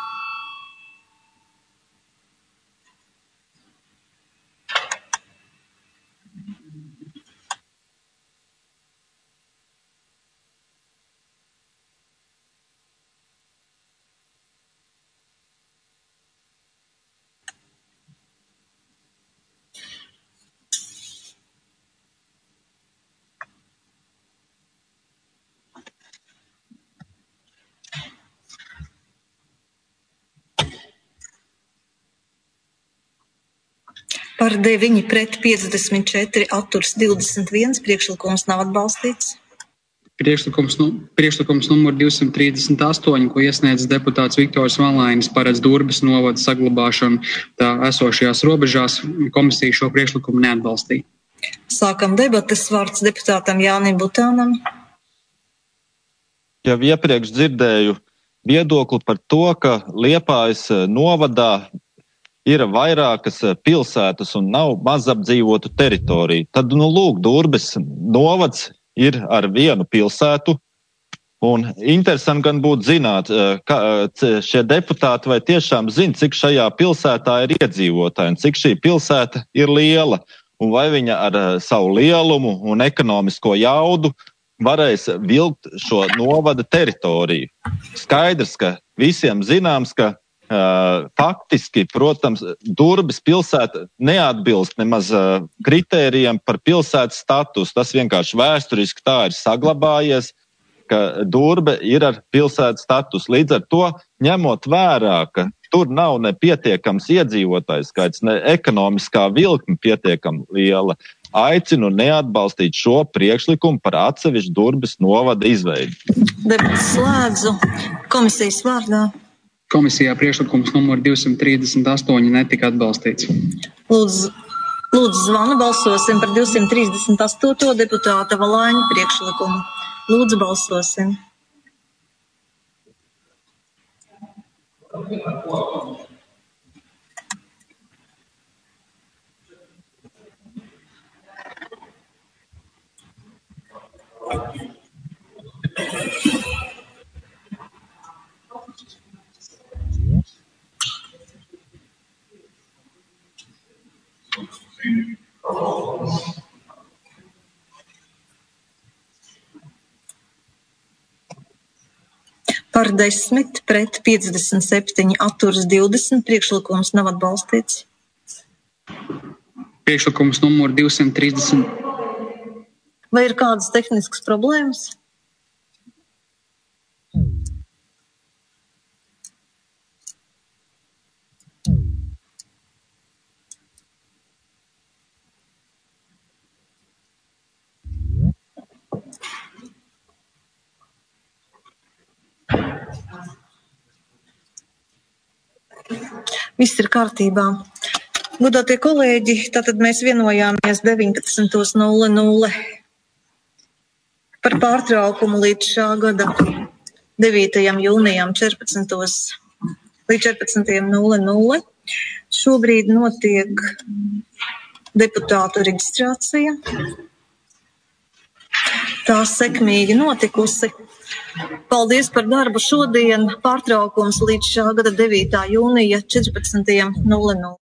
Par 9 pret 54 atturs 21. Priekšlikums nav atbalstīts. Priekšlikums numur 238, ko iesniedz deputāts Viktors Valainis, paredz Durbes novada saglabāšanu tā esošajās robežās. Komisija šo priekšlikumu neatbalstīja. Sākam debates. Vārds deputātam Jānim Butānam. Jau iepriekš dzirdēju viedokli par to, ka Liepājas novadā ir vairākas pilsētas un nav mazapdzīvotu teritoriju. Tad, lūk, Durbes novads ir ar vienu pilsētu. Un interesanti gan būtu zināt, ka šie deputāti vai tiešām zina, cik šajā pilsētā ir iedzīvotāji un cik šī pilsēta ir liela. Un vai viņa ar savu lielumu un ekonomisko jaudu varēs vilkt šo novada teritoriju. Skaidrs, ka visiem zināms, ka faktiski, protams, Durbes pilsēta neatbilst nemaz kritērijiem par pilsētas status. Tas vienkārši vēsturiski tā ir saglabājies, ka Durbe ir ar pilsētas status. Līdz ar to, ņemot vērā, ka tur nav ne pietiekams iedzīvotājs skaits, ne ekonomiskā vilkme pietiekami liela, aicinu neatbalstīt šo priekšlikumu par atsevišķu Durbes novada izveidi. Debats slēdzu. Komisijas vārdā. Komisijā priekšlikums numur 238 netika atbalstīts. Lūdzu zvanu balsosim par 238 deputāta Valaiņa priekšlikumu. Lūdzu balsosim. Par 10 pret 57 atturas 20. Priekšlikums nav atbalstīts. Priekšlikums numur 230. Vai ir kādas tehniskas problēmas? Viss ir kārtībā. Godātie kolēģi, tātad mēs vienojāmies 19.00 par pārtraukumu līdz šā gada 9. jūnijam 14. līdz 14.00. Šobrīd notiek deputātu reģistrācija. Tā sekmīgi notikusi. Paldies par darbu šodien. Pārtraukums līdz šā gada 9. jūnija 14.00.